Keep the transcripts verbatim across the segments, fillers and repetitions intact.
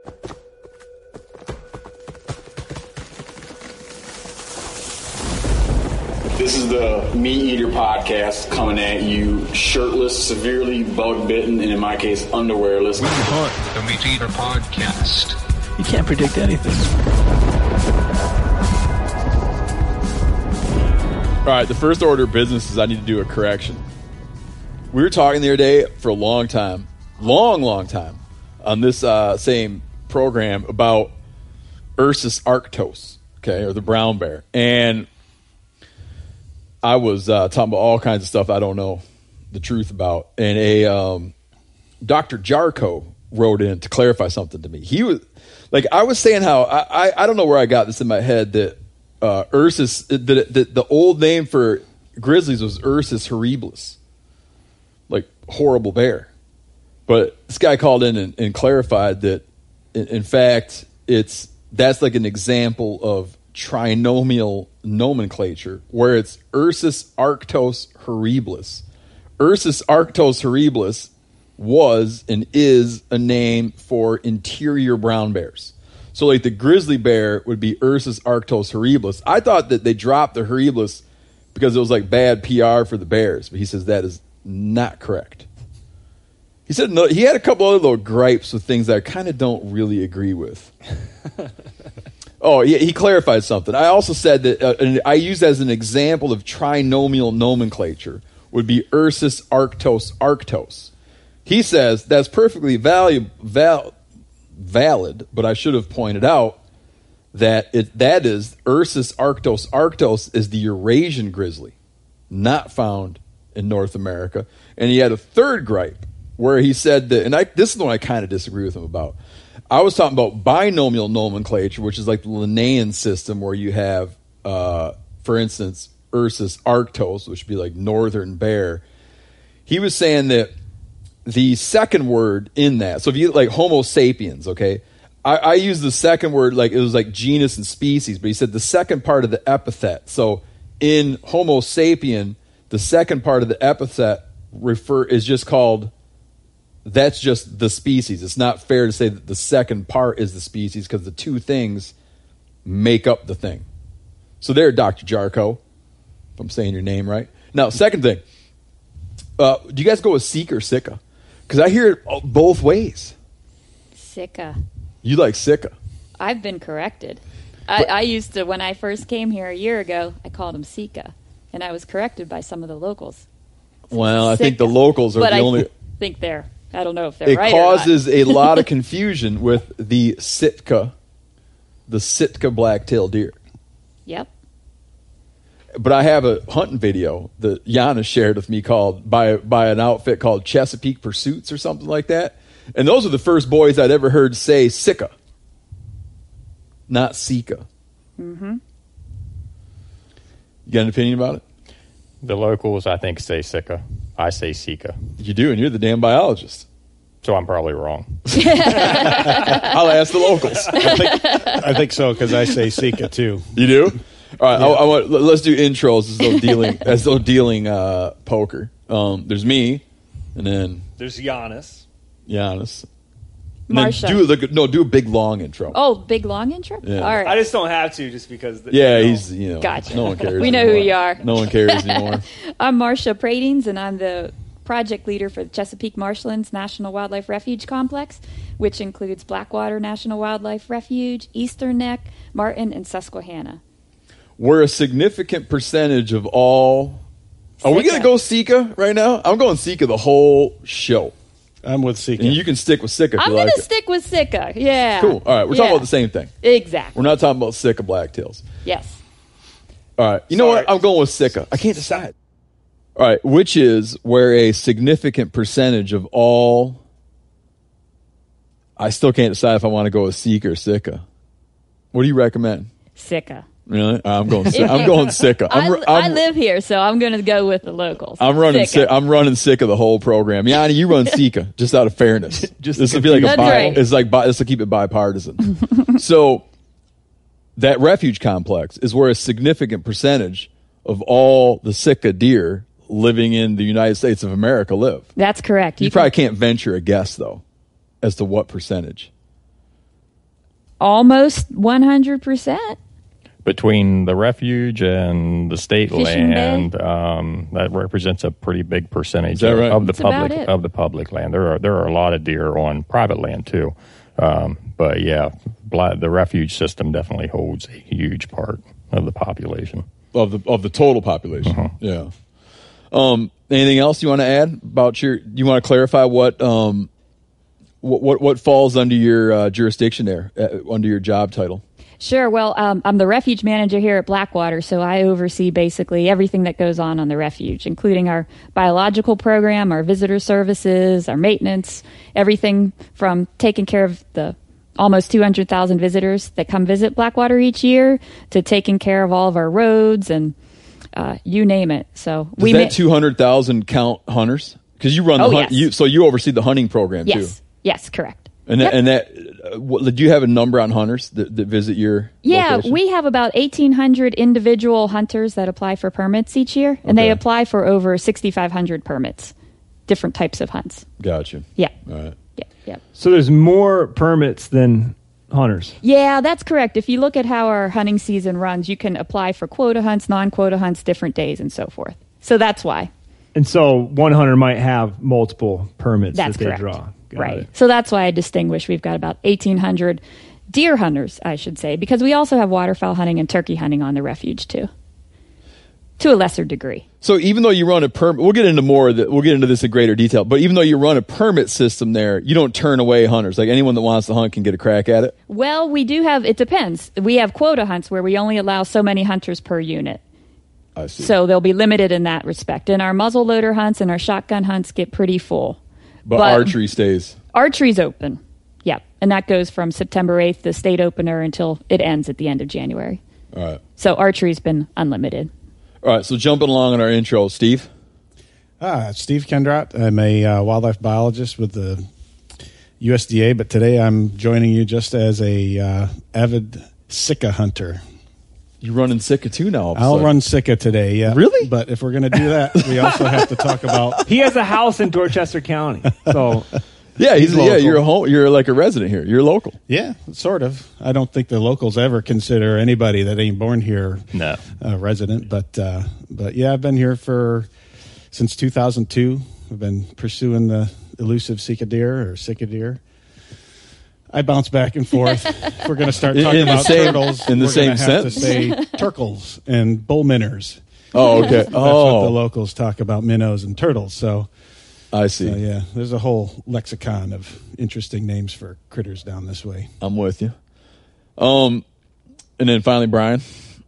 This is the Meat Eater Podcast coming at you shirtless, severely bug-bitten, and in my case, underwearless. We hunt the Meat Eater Podcast. You can't predict anything. All right, the first order of business is I need to do a correction. We were talking the other day for a long time, long, long time, on this uh, same program about Ursus arctos, okay, or the brown bear. And I was uh, talking about all kinds of stuff I don't know the truth about. And a um, Doctor Jarko wrote in to clarify something to me. He was like, I was saying how I, I, I don't know where I got this in my head that uh, Ursus, the, the, the old name for grizzlies was Ursus horribilis, like horrible bear. But this guy called in and, and clarified that, in, in fact, it's that's like an example of trinomial nomenclature where it's Ursus arctos horribilis. Ursus arctos horribilis was and is a name for interior brown bears. So like the grizzly bear would be Ursus arctos horribilis. I thought that they dropped the horribilis because it was like bad P R for the bears, but he says that is not correct. He said no, he had a couple other little gripes with things that I kind of don't really agree with. Oh, yeah, he clarified something. I also said that uh, I used as an example of trinomial nomenclature would be Ursus arctos arctos. He says that's perfectly valu- val- valid, but I should have pointed out that it, that is Ursus arctos arctos is the Eurasian grizzly, not found in North America. And he had a third gripe where he said that, and I, this is the one I kind of disagree with him about. I was talking about binomial nomenclature, which is like the Linnaean system where you have, uh, for instance, Ursus arctos, which would be like northern bear. He was saying that the second word in that, so if you like Homo sapiens, okay, I, I use the second word like it was like genus and species, but he said the second part of the epithet. So in Homo sapien, the second part of the epithet refer is just called. That's just the species. It's not fair to say that the second part is the species because the two things make up the thing. So there, Doctor Jarko, if I'm saying your name right. Now, second thing, uh, do you guys go with Sika or Sika? Because I hear it both ways. Sika. You like Sika. I've been corrected. I, I used to, when I first came here a year ago, I called him Sika, and I was corrected by some of the locals. So well, I Sika. think the locals are but the I only... Th- think they're... I don't know if they're it right causes or not. a lot of confusion with the Sitka, the Sitka black-tailed deer. Yep. But I have a hunting video that Yana shared with me called by by an outfit called Chesapeake Pursuits or something like that. And those are the first boys I'd ever heard say Sika, not Sika. Mm-hmm. You got an opinion about it? The locals, I think, say Sika. I say Sika. You do, and you're the damn biologist. So I'm probably wrong. I'll ask the locals. I think, I think so, because I say Sika, too. You do? All right, Yeah. I, I want, let's do intros as though dealing, as though dealing uh, poker. Um, there's me, and then There's Giannis. Giannis. And then Marsha. do a, no, do a big long intro. Oh, big long intro? Yeah. All right. I just don't have to, just because. The, Yeah, you know. he's, you know, Gotcha. no one cares We know anymore. who you are. No one cares anymore. I'm Marsha Pratings, and I'm the project leader for the Chesapeake Marshlands National Wildlife Refuge Complex, which includes Blackwater National Wildlife Refuge, Eastern Neck, Martin, and Susquehanna. We're a significant percentage of all... Are we going to go Sika right now? I'm going Sika the whole show. I'm with Sika. And you can stick with Sika if I'm you going like to it. stick with Sika. Yeah. Cool. All right, we're Yeah. talking about the same thing. Exactly. We're not talking about Sika blacktails. Yes. All right. You know Sorry. what? I'm going with Sika. I can't decide. All right. Which is where a significant percentage of all... I still can't decide if I want to go with Sika or Sika. What do you recommend? Sika. Really? I'm going. Si- I'm going Sika. I'm, I, ru- I I'm, live here, so I'm going to go with the locals. I'm running. Sika. Sika. I'm running Sika the whole program. Yanni, you run Sika just out of fairness. Just this to will be like a That's bi- right. It's like bi- this will keep it bipartisan. So that refuge complex is where a significant percentage of all the Sika deer living in the United States of America live. That's correct. You, You probably can- can't venture a guess though as to what percentage. almost one hundred percent. Between the refuge and the state Fishing land, Bay? um, that represents a pretty big percentage that of, right? of the That's about public it. of the public land. There are there are a lot of deer on private land too, um, but yeah, bla- the refuge system definitely holds a huge part of the population. Of the of the total population. Uh-huh. Yeah. Um, anything else you want to add about your? You want to clarify what um, what what, what falls under your uh, jurisdiction there, uh, under your job title? Sure. Well, um, I'm the refuge manager here at Blackwater, so I oversee basically everything that goes on on the refuge, including our biological program, our visitor services, our maintenance, everything from taking care of the almost two hundred thousand visitors that come visit Blackwater each year to taking care of all of our roads and uh, you name it. So Does we that ma- two hundred thousand count hunters? Because you run the Oh, hunt, yes. you so you oversee the hunting program yes, too. yes, correct. And Yep. that, and that, uh, what, do you have a number on hunters that, that visit your? Yeah, location? we have about eighteen hundred individual hunters that apply for permits each year, and Okay. they apply for over sixty-five hundred permits, different types of hunts. Gotcha. Yeah, All right. yeah, yeah. So there's more permits than hunters. Yeah, that's correct. If you look at how our hunting season runs, you can apply for quota hunts, non-quota hunts, different days, and so forth. So that's why. And so one hunter might have multiple permits That's that they correct. draw. Got right. it. So that's why I distinguish. We've got about eighteen hundred deer hunters, I should say, because we also have waterfowl hunting and turkey hunting on the refuge too, to a lesser degree. So even though you run a permit, we'll get into more of the, we'll get into this in greater detail. But even though you run a permit system there, you don't turn away hunters. Like anyone that wants to hunt can get a crack at it. Well, we do have, it depends. We have quota hunts where we only allow so many hunters per unit. I see. So they'll be limited in that respect. And our muzzleloader hunts and our shotgun hunts get pretty full. but, but- archery stays. Archery's open. Yep. And that goes from September eighth, the state opener, until it ends at the end of January. All right. So archery's been unlimited. All right. So jumping along in our intro, Steve. Ah, Steve Kendrott. I'm a uh, wildlife biologist with the U S D A, but today I'm joining you just as a uh, avid Sika hunter. You running Sika too now? all of a I'll sudden. run Sika today, yeah. Really? But if we're going to do that, we also have to talk about... He has a house in Dorchester County. So Yeah, he's, He's yeah. local. You're a home, You're like a resident here. You're local. Yeah, sort of. I don't think the locals ever consider anybody that ain't born here No. a resident, but uh, but yeah, I've been here for since two thousand two. I've been pursuing the elusive Sika deer or Sika deer. I bounce back and forth. If we're going to start In- talking in the about same- turtles, in the we're same gonna have to sentence. say turkles and bull minners. Oh, okay. That's what the Oh, locals talk about, minnows and turtles. So, I see. so yeah, there's a whole lexicon of interesting names for critters down this way. I'm with you. Um, and then finally, Brian.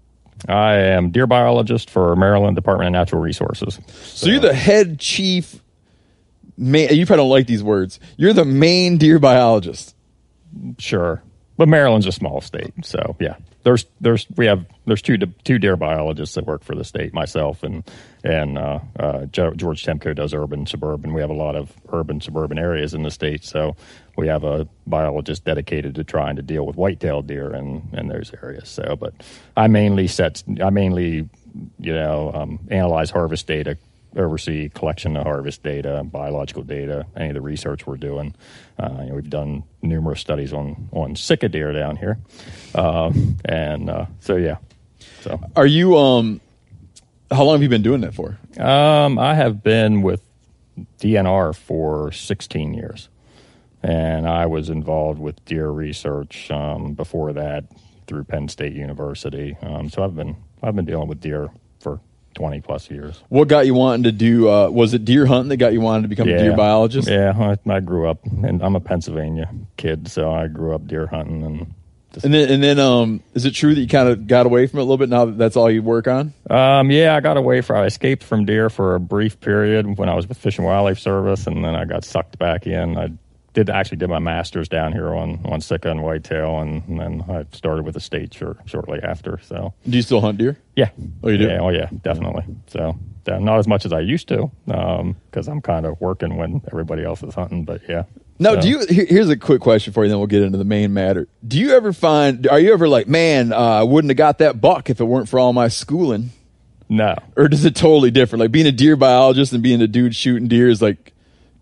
I am deer biologist for Maryland Department of Natural Resources. So you're the head chief. Man, you probably don't like these words. You're the main deer biologist. Sure, but Maryland's a small state, so yeah. There's there's we have there's two two deer biologists that work for the state. Myself and and uh, uh, George Temko does urban suburban. We have a lot of urban suburban areas in the state, so we have a biologist dedicated to trying to deal with white-tailed deer in, in those areas. So, but I mainly set I mainly you know um, analyze harvest data, oversee collection of harvest data, biological data, any of the research we're doing. Uh, you know, we've done numerous studies on on Sika deer down here, um, and uh, so yeah. So Are you? Um, how long have you been doing that for? um, I have been with D N R for sixteen years, and I was involved with deer research um, before that through Penn State University. Um, so I've been I've been dealing with deer for twenty plus years. What got you wanting to do? Uh, was it deer hunting that got you wanting to become a deer biologist? Yeah, I, I grew up, and I'm a Pennsylvania kid, so I grew up deer hunting. And just, And then, and then, um, is it true that you kind of got away from it a little bit now that that's all you work on? um, yeah, I got away from. I escaped from deer for a brief period when I was with Fish and Wildlife Service, and then I got sucked back in. I did actually did my master's down here on on Sika and whitetail, and, and then I started with the state short, shortly after. So Do you still hunt deer? yeah, Oh, you do? Yeah, oh yeah, definitely. So uh, not as much as I used to, because I'm kind of working when everybody else is hunting. But yeah. Now, So- do you? here- Here's a quick question for you, then we'll get into the main matter. Do you ever find? Are you ever like, man, uh, I wouldn't have got that buck if it weren't for all my schooling? No. Or does it totally different? Like being a deer biologist and being a dude shooting deer is like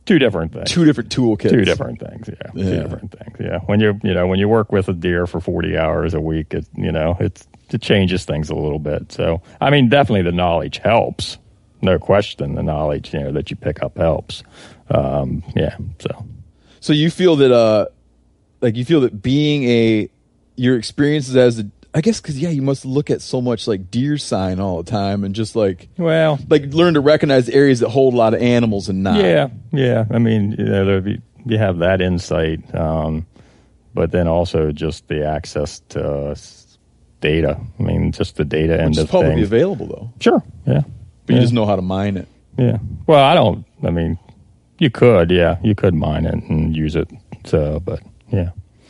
Two different things. two different toolkits. Two different things. Yeah. Yeah. Two different things. Yeah. When you you know when you work with a deer for forty hours a week, it you know it's it changes things a little bit. So I mean, definitely the knowledge helps. No question, the knowledge you know that you pick up helps. Um, yeah. So. So you feel that, uh, like you feel that being a, your experiences as a, I guess because yeah, you must look at so much like deer sign all the time and just like, Well, like learn to recognize areas that hold a lot of animals and not. Yeah, yeah. I mean, you know, there be, you have that insight, um, but then also just the access to uh, data. I mean, just the data end Which is of publicly things. available though. Sure. Yeah. But yeah. you just know how to mine it. Yeah. Well, I don't. I mean, you could. Yeah, you could mine it and use it. So, but yeah.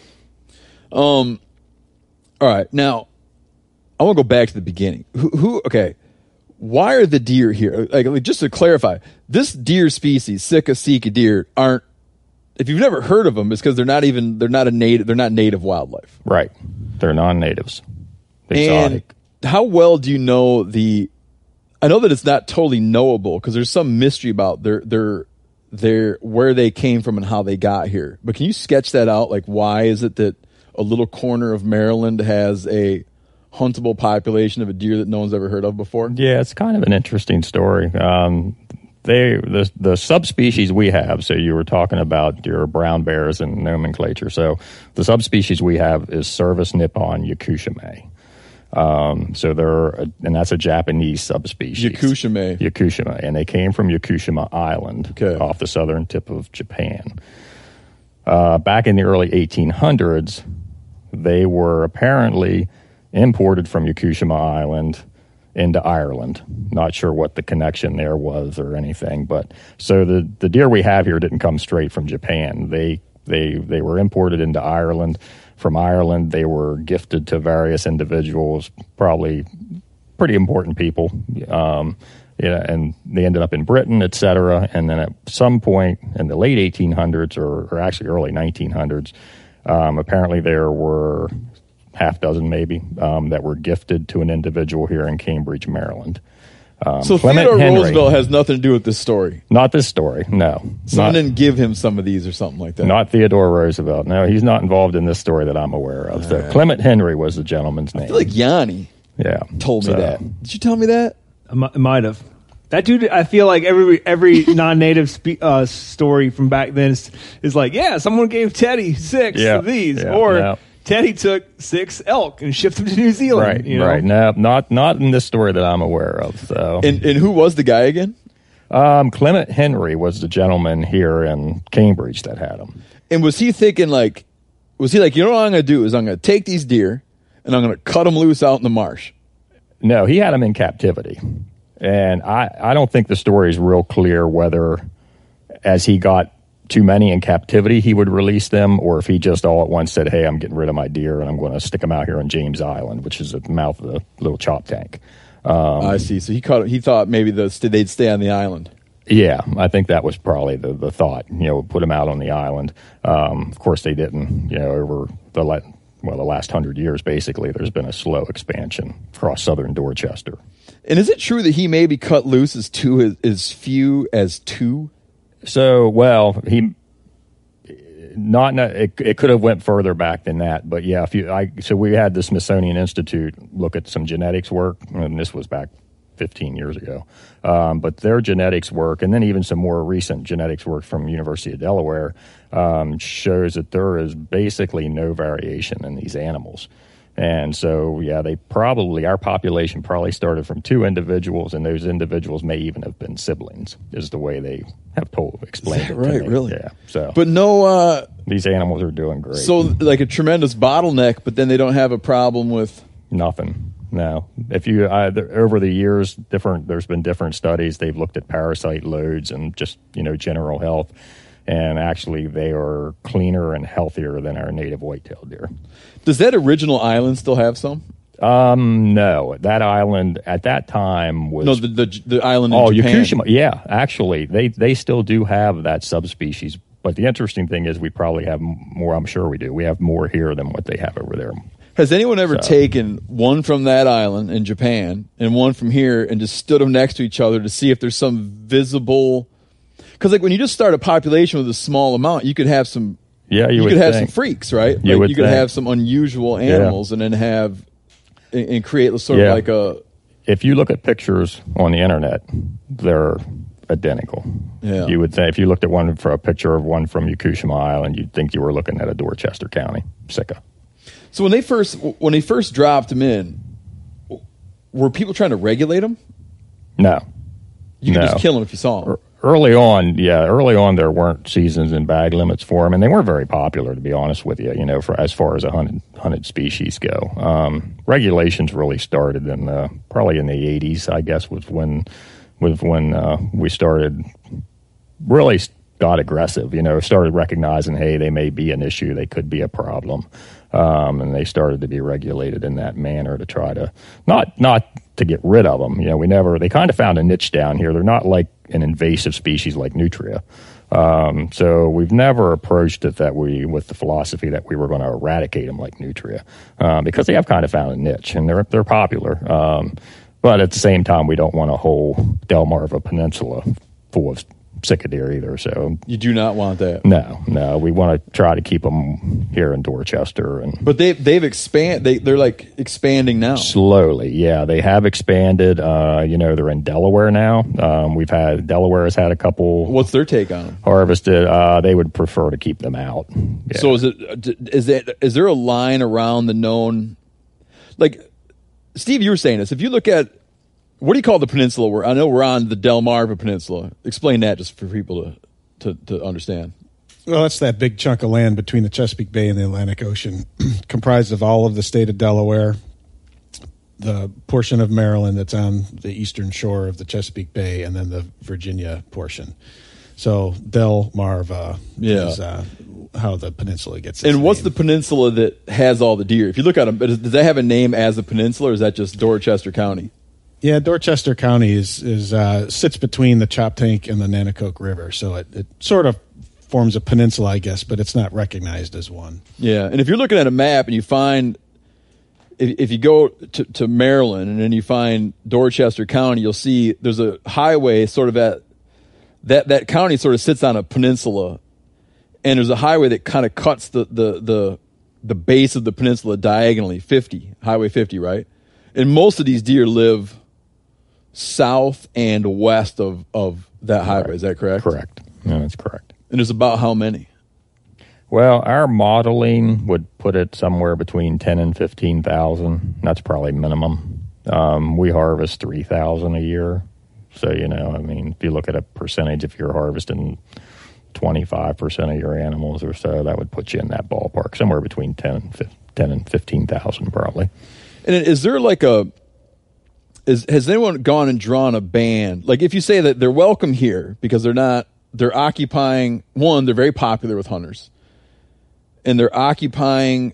Um. All right. Now, I want to go back to the beginning. Who? who okay. Why are the deer here? Like, like, just to clarify, this deer species, Sitka sika deer, aren't. If you've never heard of them, it's because they're not even. They're not a native. They're not native wildlife. Right. They're non-natives. Exotic. And how well do you know the? I know that it's not totally knowable because there's some mystery about their their their where they came from and how they got here. But can you sketch that out? Like, why is it that a little corner of Maryland has a huntable population of a deer that no one's ever heard of before? Yeah, it's kind of an interesting story. Um, they the the subspecies we have. So you were talking about your brown bears and nomenclature. So the subspecies we have is Cervus nippon yakushime. Um, so they're, a, and that's a Japanese subspecies. Yakushime. Yakushime. And they came from Yakushima Island Okay. off the southern tip of Japan. Uh, back in the early eighteen hundreds, they were apparently imported from Yakushima Island into Ireland. Not sure what the connection there was or anything, but so the, the deer we have here didn't come straight from Japan. They, they, they were imported into Ireland. From Ireland, they were gifted to various individuals, probably pretty important people, um, yeah, and they ended up in Britain, et cetera. And then at some point in the late eighteen hundreds, or, or actually early nineteen hundreds, um, apparently there were half dozen maybe um, that were gifted to an individual here in Cambridge, Maryland. Um, So Clement Theodore Henry. Roosevelt has nothing to do with this story. Not this story, no. Someone Not- didn't give him some of these or something like that. Not Theodore Roosevelt. No, he's not involved in this story that I'm aware of. So Clement Henry was the gentleman's name. I feel like Yanni yeah, told me So, that. Did you tell me that? I mi- might have. That dude, I feel like every every non-native spe- uh, story from back then is, is like, yeah, someone gave Teddy six Yeah, of these, yeah, or yeah. Teddy took six elk and shipped them to New Zealand. Right, you know? right. No, not not in this story that I'm aware of. So, And and who was the guy again? um, Clement Henry was the gentleman here in Cambridge that had him. And was he thinking like, was he like, you know what I'm going to do is I'm going to take these deer and I'm going to cut them loose out in the marsh? No, he had him in captivity, and I I don't think the story is real clear whether as he got too many in captivity, he would release them, or if he just all at once said, hey, I'm getting rid of my deer and I'm going to stick them out here on James Island, which is at the mouth of the little chop tank. Um, I see. So he caught. He thought maybe the, they'd stay on the island. Yeah, I think that was probably the, the thought, you know, put them out on the island. Um, of course, they didn't, you know, over the, la- well, the last hundred years, basically, there's been a slow expansion across southern Dorchester. And is it true that he maybe cut loose as two as, as few as two? So, well, he not it, it could have went further back than that, but yeah, if you, I so we had the Smithsonian Institute look at some genetics work, and this was back fifteen years ago. Um, but their genetics work, and then even some more recent genetics work from University of Delaware, um, shows that there is basically no variation in these animals. And so, yeah, they probably, our population probably started from two individuals, and those individuals may even have been siblings, is the way they have told, explained it to Right, me. really? Yeah. So, But no, uh, these animals are doing great. so like a tremendous bottleneck, but then they don't have a problem with. Nothing. No. If you uh, the, over the years, different. There's been different studies. They've looked at parasite loads and just you know general health, and actually they are cleaner and healthier than our native white-tailed deer. Does that original island still have some? Um, no, that island at that time was No, the the, the island in oh Japan. Yakushima. Yeah, actually, they they still do have that subspecies. But the interesting thing is, we probably have more. I'm sure we do. We have more here than what they have over there. Has anyone ever So- taken one from that island in Japan and one from here and just stood them next to each other to see if there's some visible? Because like when you just start a population with a small amount, you could have some. Yeah, you, you would could have think. some freaks, right? You like would you could think. have some unusual animals, yeah. and then have and, and create sort yeah. of like a. If you look at pictures on the internet, they're identical. Yeah. You would think if you looked at one for a picture of one from Yakushima Island, you'd think you were looking at a Dorchester County sika. So when they first when they first dropped them in, were people trying to regulate them? No, you could no. just kill them if you saw them. Early on, yeah, early on there weren't seasons and bag limits for them, and they weren't very popular, to be honest with you. You know, for as far as a hunted hunted species go, um, regulations really started in the, probably in the eighties. I guess was when was when uh, we started really got aggressive. You know, started recognizing, hey, they may be an issue, they could be a problem, um, and they started to be regulated in that manner to try to not not to get rid of them. You know, we never they kind of found a niche down here. They're not like an invasive species like nutria. Um, so we've never approached it that we, with the philosophy that we were going to eradicate them like nutria, um, because they have kind of found a niche and they're they're popular. Um, but at the same time, we don't want a whole Delmarva Peninsula full of sika deer either. So you do not want that. No, no. We want to try to keep them here in Dorchester, and but they they've expand. They they're like expanding now slowly. Yeah, they have expanded. Uh, you know, they're in Delaware now. Um, we've had Delaware has had a couple. What's their take on them? Harvested. Uh, they would prefer to keep them out. Yeah. So is it is it is there a line around the known? Like Steve, you were saying this. If you look at what do you call the peninsula? Where I know we're on the Delmarva Peninsula. Explain that just for people to, to, to understand. Well, that's that big chunk of land between the Chesapeake Bay and the Atlantic Ocean, comprised of all of the state of Delaware, the portion of Maryland that's on the eastern shore of the Chesapeake Bay, and then the Virginia portion. So Delmarva yeah. is uh, how the peninsula gets its And what's name. the peninsula that has all the deer? If you look at them, does that have a name as a peninsula, or is that just Dorchester County? Yeah, Dorchester County is is uh, sits between the Choptank and the Nanticoke River, so it, it sort of forms a peninsula, I guess, but it's not recognized as one. Yeah, and if you're looking at a map and you find, if, if you go to, to Maryland and then you find Dorchester County, you'll see there's a highway sort of at that that county sort of sits on a peninsula, and there's a highway that kind of cuts the the the the base of the peninsula diagonally, fifty Highway fifty, right? And most of these deer live south and west of, of that highway. Right. Is that correct? Correct. No, that's correct. And there's about how many? Well, our modeling would put it somewhere between ten and fifteen thousand. That's probably minimum. Um, we harvest three thousand a year. So, you know, I mean, if you look at a percentage, if you're harvesting twenty-five percent of your animals or so, that would put you in that ballpark, somewhere between ten and fifteen thousand probably. And is there like a, is has anyone gone and drawn a band? Like if you say that they're welcome here because they're not, they're occupying, one, they're very popular with hunters. And they're occupying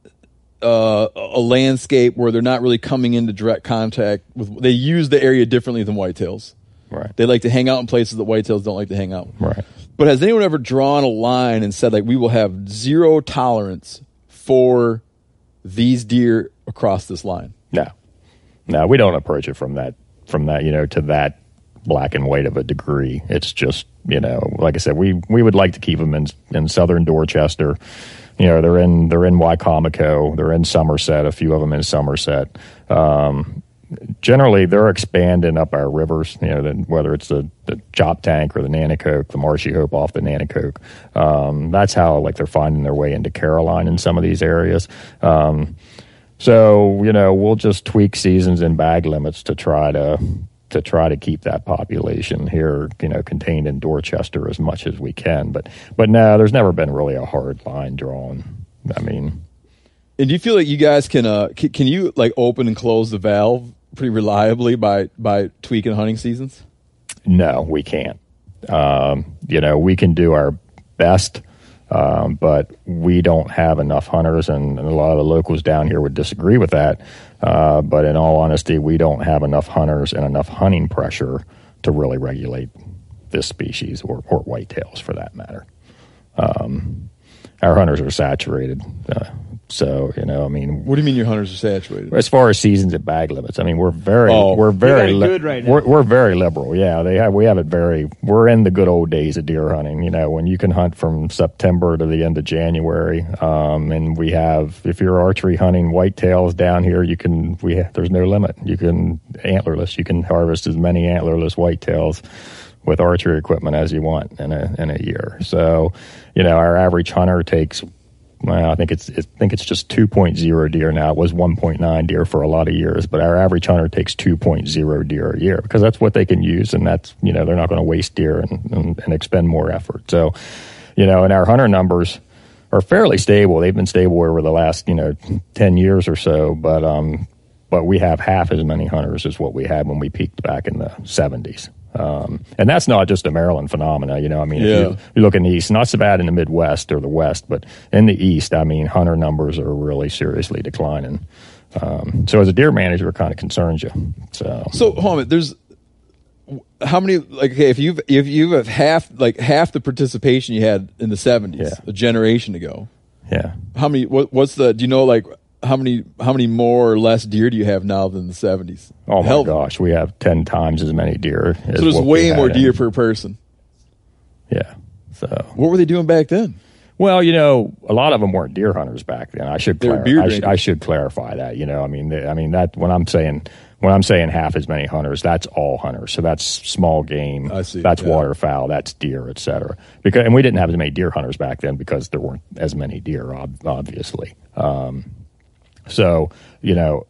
uh, a landscape where they're not really coming into direct contact with, they use the area differently than whitetails. Right. They like to hang out in places that whitetails don't like to hang out. Right. But has anyone ever drawn a line and said, like, we will have zero tolerance for these deer across this line? No. No, we don't approach it from that, from that, you know, to that black and white of a degree. It's just, you know, like I said, we, we would like to keep them in, in southern Dorchester. You know, they're in, they're in Wicomico, they're in Somerset, a few of them in Somerset. Um, generally, they're expanding up our rivers, you know, the, whether it's the, the Choptank or the Nanticoke, the Marshy Hope off the Nanticoke. Um, that's how, like, they're finding their way into Caroline in some of these areas. Um, so, you know, we'll just tweak seasons and bag limits to try to to try to keep that population here, you know, contained in Dorchester as much as we can. But, but no, there's never been really a hard line drawn. I mean... And do you feel like you guys can, uh, can, can you like open and close the valve pretty reliably by, by tweaking hunting seasons? No, we can't. Um, you know, we can do our best, um, but we don't have enough hunters, and, and a lot of the locals down here would disagree with that. Uh, but in all honesty, we don't have enough hunters and enough hunting pressure to really regulate this species or, or whitetails for that matter. Um, our hunters are saturated. Uh, So, you know, I mean, What do you mean your hunters are saturated? as far as seasons at bag limits, I mean, we're very, Oh. we're very, got it good right now. we're, we're very liberal. Yeah, they have, we have it very. We're in the good old days of deer hunting. You know, when you can hunt from September to the end of January, um, and we have, if you're archery hunting whitetails down here, you can. We have, there's no limit. You can antlerless. You can harvest as many antlerless whitetails with archery equipment as you want in a in a year. So, you know, our average hunter takes. Well, I think it's I think it's just two point oh deer now. It was one point nine deer for a lot of years, but our average hunter takes two point oh deer a year because that's what they can use, and that's, you know, they're not going to waste deer and, and, and expend more effort. So, you know, and our hunter numbers are fairly stable. They've been stable over the last, you know, ten years or so, but um, but we have half as many hunters as what we had when we peaked back in the seventies. Um, and that's not just a Maryland phenomena, you know. I mean, Yeah. if you, you look in the East, not so bad in the Midwest or the West, but in the East, I mean, hunter numbers are really seriously declining. Um, so as a deer manager, it kind of concerns you. So, So hold on a minute, there's how many, like, okay, if you've if you have half like half the participation you had in the seventies, Yeah. a generation ago, yeah. how many what what's the do you know like how many how many more or less deer do you have now than the seventies? Oh my Hell, gosh, we have ten times as many deer. As So there's what we way had more in- deer per person. Yeah. So, What were they doing back then? well, you know, a lot of them weren't deer hunters back then. I should They were clar- beer I, sh- drinkers. I should clarify that. You know, I mean, they, I mean that when I'm saying when I'm saying half as many hunters, that's all hunters. So that's small game. I see, That's yeah. waterfowl. That's deer, et cetera. Because and we didn't have as many deer hunters back then because there weren't as many deer, ob- obviously. Um, so you know,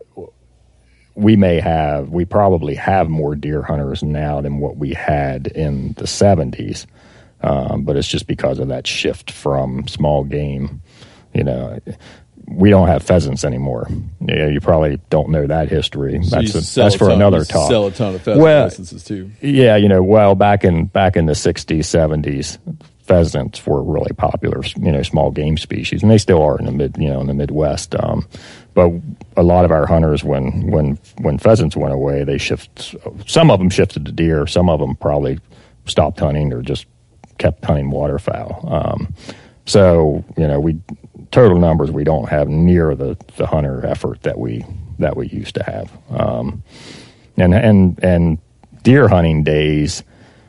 we may have, we probably have more deer hunters now than what we had in the seventies. Um, but it's just because of that shift from small game. You know, we don't have pheasants anymore. Yeah, you probably don't know that history. So that's you a, sell that's a for ton- another you talk. Sell a ton of pheasant Well, licenses too. Yeah, you know, well, back in back in the sixties, seventies, pheasants were really popular, you know, small game species, and they still are in the mid, you know, in the Midwest. Um, but a lot of our hunters, when when when pheasants went away, they shift. Some of them shifted to deer. Some of them probably stopped hunting or just kept hunting waterfowl. Um, so you know, we total numbers we don't have near the, the hunter effort that we that we used to have. Um, and and and deer hunting days,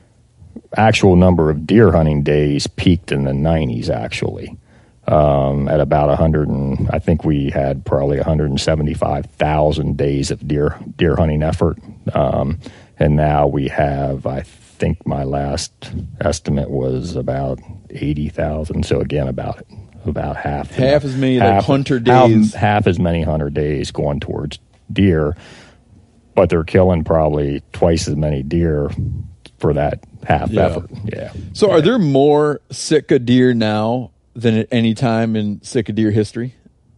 actual number of deer hunting days peaked in the nineties actually. Um, at about one hundred and I think we had probably one hundred seventy-five thousand days of deer deer hunting effort. Um, and now we have, I think my last estimate was about eighty thousand. So again, about about half Half as many, like, hunter days. Half, half as many hunter days going towards deer, but they're killing probably twice as many deer for that half Yeah. effort. Yeah. So are there more Sitka deer now than at any time in Sitka deer history?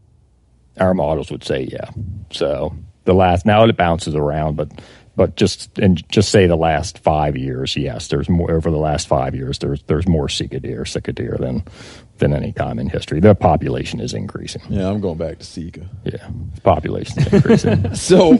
Our models would say yeah. So the last, now it bounces around, but but just and just say the last five years, yes, there's more over the last five years. There's there's more Sitka deer, Sitka deer than than any time in history. The population is increasing. Yeah, I'm going back to Sitka. Yeah, the population is increasing. So,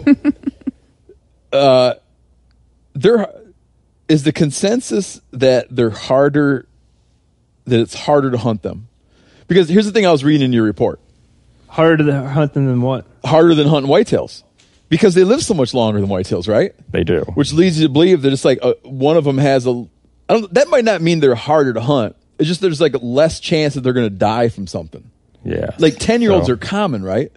uh, there is the consensus that they're harder, that it's harder to hunt them. Because here's the thing I was reading in your report. Harder to hunt them than what? Harder than hunting whitetails. Because they live so much longer than whitetails, right? They do. Which leads you to believe that it's like a, one of them has a. I don't, that might not mean they're harder to hunt. It's just there's like less chance that they're going to die from something. Yeah. Like ten year olds So- are common, right?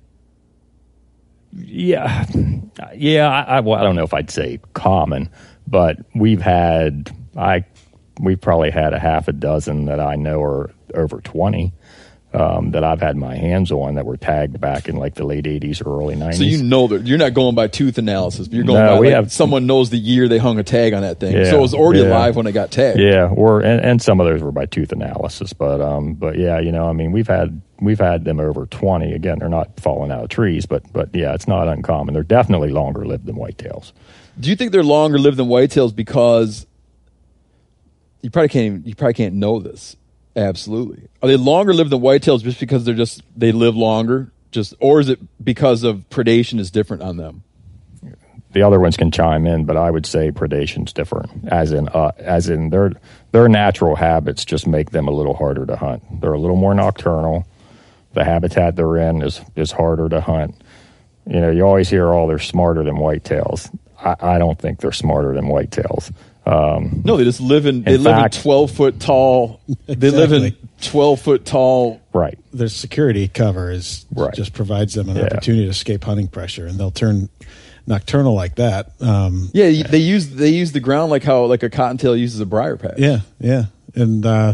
Yeah, yeah. I, I, well, I don't know if I'd say common, but we've had I we've probably had a half a dozen that I know are over twenty um, that I've had my hands on that were tagged back in like the late eighties or early nineties. So you know that you're not going by tooth analysis, but you're going No, by we like, have- someone knows the year they hung a tag on that thing. Yeah, so it was already yeah. alive when it got tagged. Yeah, or and, and some of those were by tooth analysis, but um, but yeah, you know, I mean, we've had we've had them over twenty. Again, they're not falling out of trees, but but yeah, it's not uncommon. They're definitely longer lived than whitetails. Do you think they're longer lived than whitetails because you probably can't even, you probably can't know this? Absolutely. Are they longer lived than whitetails just because they're just they live longer? Just or is it because of predation is different on them? The other ones can chime in, but I would say predation's different. As in, uh, as in their their natural habits just make them a little harder to hunt. They're a little more nocturnal. the habitat they're in is, is harder to hunt. You know, you always hear, oh, they're smarter than whitetails. I, I don't think they're smarter than whitetails. Um, no, they just live in, they in live fact, in twelve foot tall, they live in twelve foot tall. Right. Their security cover is right. just provides them an yeah. opportunity to escape hunting pressure, and they'll turn nocturnal like that. Um, yeah, they use they use the ground like how like a cottontail uses a briar patch. Yeah, yeah, and uh,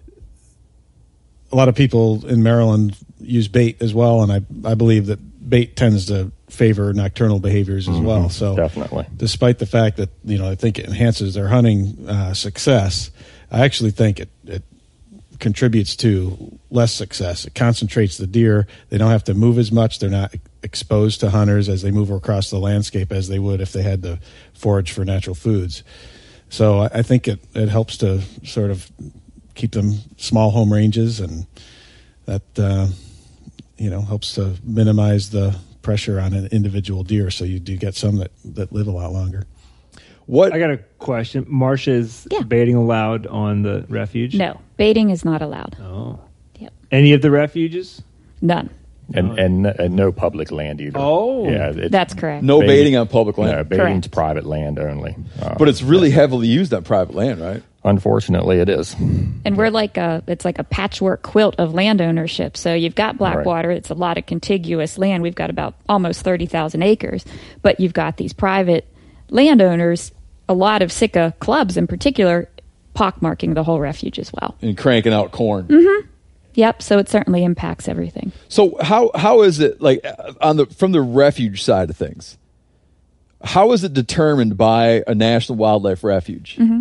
a lot of people in Maryland use bait as well, and I I believe that bait tends to favor nocturnal behaviors as mm-hmm. well. So definitely, despite the fact that you know I think it enhances their hunting uh, success, I actually think it, it contributes to less success. It concentrates the deer. They don't have to move as much. They're not exposed to hunters as they move across the landscape as they would if they had to forage for natural foods. So I, I think it, it helps to sort of keep them small home ranges, and that uh, you know helps to minimize the pressure on an individual deer. So you do get some that, that live a lot longer. What I got a question. Marcia, is Yeah. baiting allowed on the refuge? No, baiting is not allowed. Oh. Yep. Any of the refuges? None. and, and and no public land either. Oh. yeah, it's, That's correct. no baiting on public land, No, baiting's Correct. private land only. Uh, but it's really heavily used on private land, right? unfortunately, it is. And we're like a, it's like a patchwork quilt of land ownership. So you've got Blackwater. It's a lot of contiguous land. We've got about almost thirty thousand acres, but you've got these private landowners, a lot of Sitka clubs in particular, pockmarking the whole refuge as well. And cranking out corn. Mm-hmm. Yep. So it certainly impacts everything. So how how is it like on the from the refuge side of things? How is it determined by a national wildlife refuge Mm-hmm.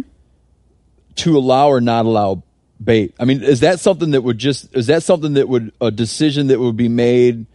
to allow or not allow bait? I mean, is that something that would just is that something that would a decision that would be made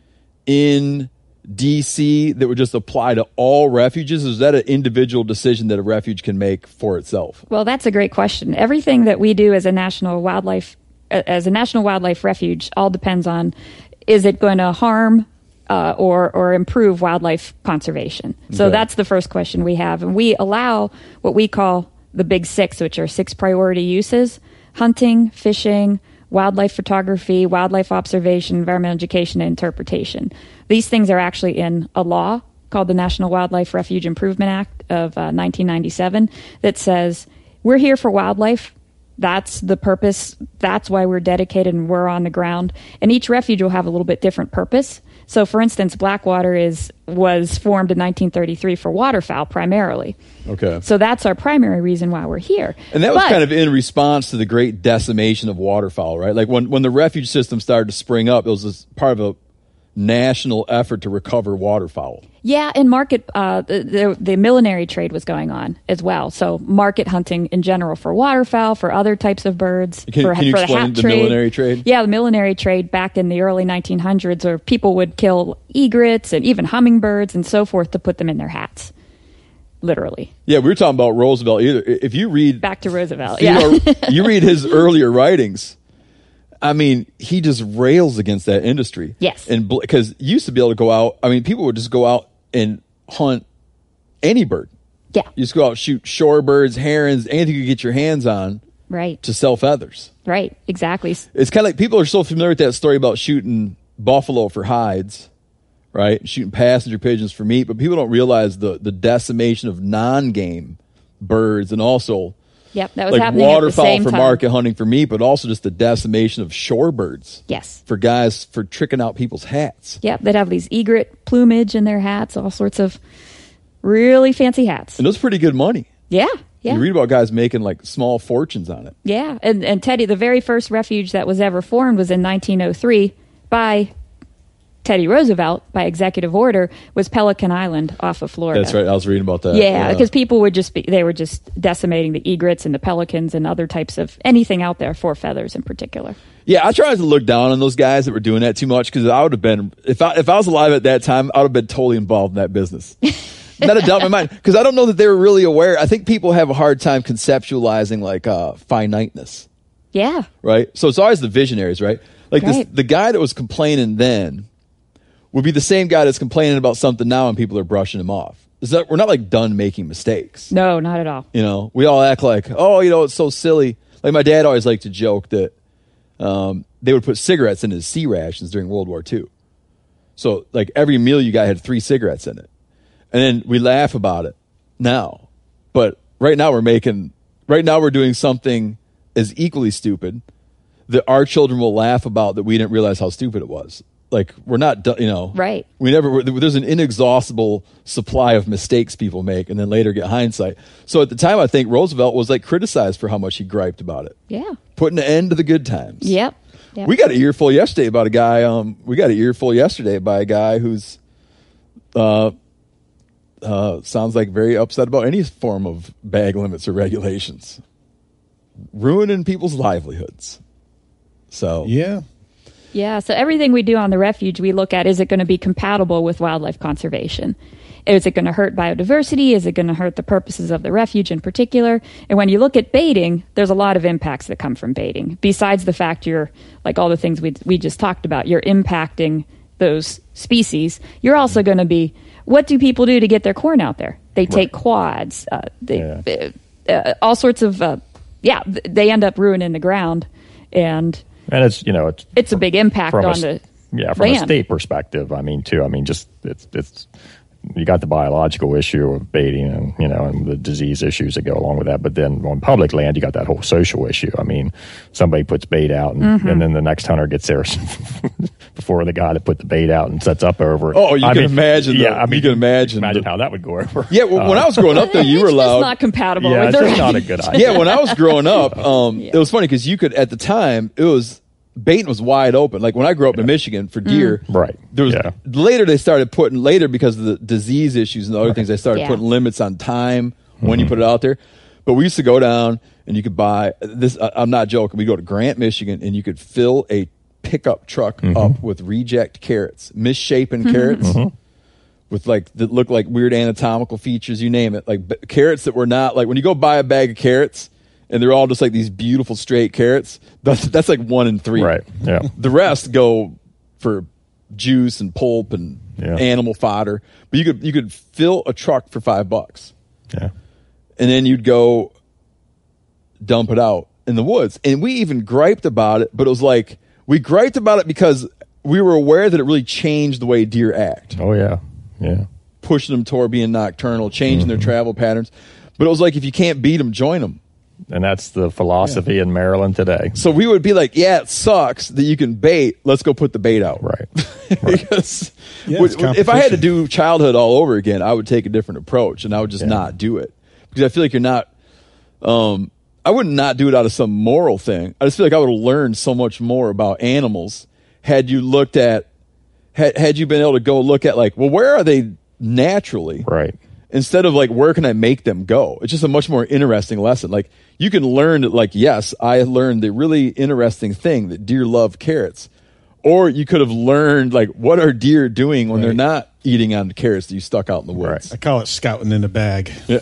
in D C that would just apply to all refuges? Or is that an individual decision that a refuge can make for itself? Well, that's a great question. Everything that we do as a national wildlife as a national wildlife refuge all depends on, is it going to harm uh, or or improve wildlife conservation? So Okay. that's the first question we have, and we allow what we call the big six, which are six priority uses: hunting, fishing, wildlife photography, wildlife observation, environmental education, and interpretation. These things are actually in a law called the National Wildlife Refuge Improvement Act of uh, nineteen ninety-seven that says we're here for wildlife. That's the purpose. That's why we're dedicated and we're on the ground. And each refuge will have a little bit different purpose. So, for instance, Blackwater is was formed in nineteen thirty-three for waterfowl primarily. Okay. So that's our primary reason why we're here. And that was But- kind of in response to the great decimation of waterfowl, right? Like when, when the refuge system started to spring up, it was this part of a national effort to recover waterfowl. Yeah, and market uh, the, the the millinery trade was going on as well. So market hunting in general for waterfowl, for other types of birds. Can- for, can you for explain the hat the trade. millinery trade? Yeah, the millinery trade back in the early nineteen hundreds, where people would kill egrets and even hummingbirds and so forth to put them in their hats, literally. Yeah, we were talking about Roosevelt. Either if you read Back to Roosevelt. Theodore- Yeah, you read his earlier writings. I mean, he just rails against that industry. Yes. And because you used to be able to go out, I mean, people would just go out and hunt any bird. yeah, You just go out and shoot shorebirds, herons, anything you get your hands on right, to sell feathers. right, exactly. It's kind of like people are so familiar with that story about shooting buffalo for hides, right? Shooting passenger pigeons for meat, but people don't realize the, the decimation of non-game birds and also Yep, that was like happening at the waterfowl same for time. market hunting for meat, but also just the decimation of shorebirds Yes. for guys for tricking out people's hats. Yep, they'd have these egret plumage in their hats, all sorts of really fancy hats. And those pretty good money. Yeah, yeah. You read about guys making like small fortunes on it. Yeah, and, and Teddy, the very first refuge that was ever formed was in nineteen oh three by Teddy Roosevelt, by executive order, was Pelican Island off of Florida. That's right. I was reading about that. Yeah, because people would just be, they were just decimating the egrets and the pelicans and other types of anything out there for feathers in particular. Yeah, I tried to look down on those guys that were doing that too much because I would have been, if I, if I was alive at that time, I would have been totally involved in that business. Not a doubt in my mind, because I don't know that they were really aware. I think people have a hard time conceptualizing like uh, finiteness, Yeah, right? So it's always the visionaries, right? Like this, Right. the guy that was complaining then would be the same guy that's complaining about something now and people are brushing him off. Is that we're not like done making mistakes. no, not at all. You know, we all act like, oh, you know, it's so silly. Like my dad always liked to joke that um, they would put cigarettes in his C rations during World War Two. So like every meal you got had three cigarettes in it. And then we laugh about it now. But right now we're making, right now we're doing something as equally stupid that our children will laugh about that we didn't realize how stupid it was. Like we're not, you know, right. We never, there's an inexhaustible supply of mistakes people make and then later get hindsight. So at the time, I think Roosevelt was like criticized for how much he griped about it. Yeah. Putting an end to the good times. Yep. Yep. We got an earful yesterday about a guy. Um, we got an earful yesterday by a guy who's, uh, uh, sounds like very upset about any form of bag limits or regulations, ruining people's livelihoods. So Yeah. Yeah, so everything we do on the refuge, we look at, is it going to be compatible with wildlife conservation? Is it going to hurt biodiversity? Is it going to hurt the purposes of the refuge in particular? And when you look at baiting, there's a lot of impacts that come from baiting. Besides the fact you're, like all the things we we just talked about, you're impacting those species. You're also going to be, what do people do to get their corn out there? They take right. quads, uh, they, yeah. uh, uh, all sorts of, uh, yeah, they end up ruining the ground. And And it's, you know, it's, it's a big impact on a, the yeah, from land. a state perspective. I mean, too, I mean, just it's, it's, you got the biological issue of baiting and, you know, and the disease issues that go along with that. But then on public land, you got that whole social issue. I mean, somebody puts bait out and, mm-hmm. and then the next hunter gets there before the guy that put the bait out and sets up over it. Oh, you I can mean, imagine. Yeah, the, I mean, you can imagine. Imagine the, how that would go over. Yeah, well, when uh, I was growing up, though, you were allowed. It's not compatible yeah, with it's the just not a good idea. Yeah, when I was growing up, um, Yeah. it was funny because you could, at the time, it was, baiting was wide open. Like when I grew up in Michigan for deer, Right. there was Yeah. later they started putting later because of the disease issues and the other things. They started Yeah. putting limits on time when Mm-hmm. you put it out there. But we used to go down and you could buy this. I, I'm not joking. We go to Grant, Michigan, and you could fill a pickup truck Mm-hmm. up with reject carrots, misshapen carrots. Mm-hmm. With like that look like weird anatomical features, you name it, like b- carrots that were not like when you go buy a bag of carrots and they're all just like these beautiful straight carrots. That's that's like one in three. Right. Yeah. The rest go for juice and pulp and Yeah. animal fodder. But you could you could fill a truck for five bucks, Yeah. and then you'd go dump it out in the woods. And we even griped about it, but it was like we griped about it because we were aware that it really changed the way deer act. Oh, yeah. Yeah. Pushing them toward being nocturnal, changing Mm-hmm. their travel patterns. But it was like, if you can't beat them, join them. And that's the philosophy in Maryland today. So we would be like, yeah, it sucks that you can bait. Let's go put the bait out. Right. Because Yeah, would- it's if I had to competition. do childhood all over again, I would take a different approach and I would just Yeah. not do it. Because I feel like you're not, um, I would not do it out of some moral thing. I just feel like I would have learned so much more about animals had you looked at, had, had you been able to go look at like, well, where are they naturally? Right. Instead of like, where can I make them go? It's just a much more interesting lesson. Like you can learn that, like, yes, I learned the really interesting thing that deer love carrots. Or you could have learned like, what are deer doing when they're Right. not eating on the carrots that you stuck out in the woods? I call it scouting in a bag. Yeah.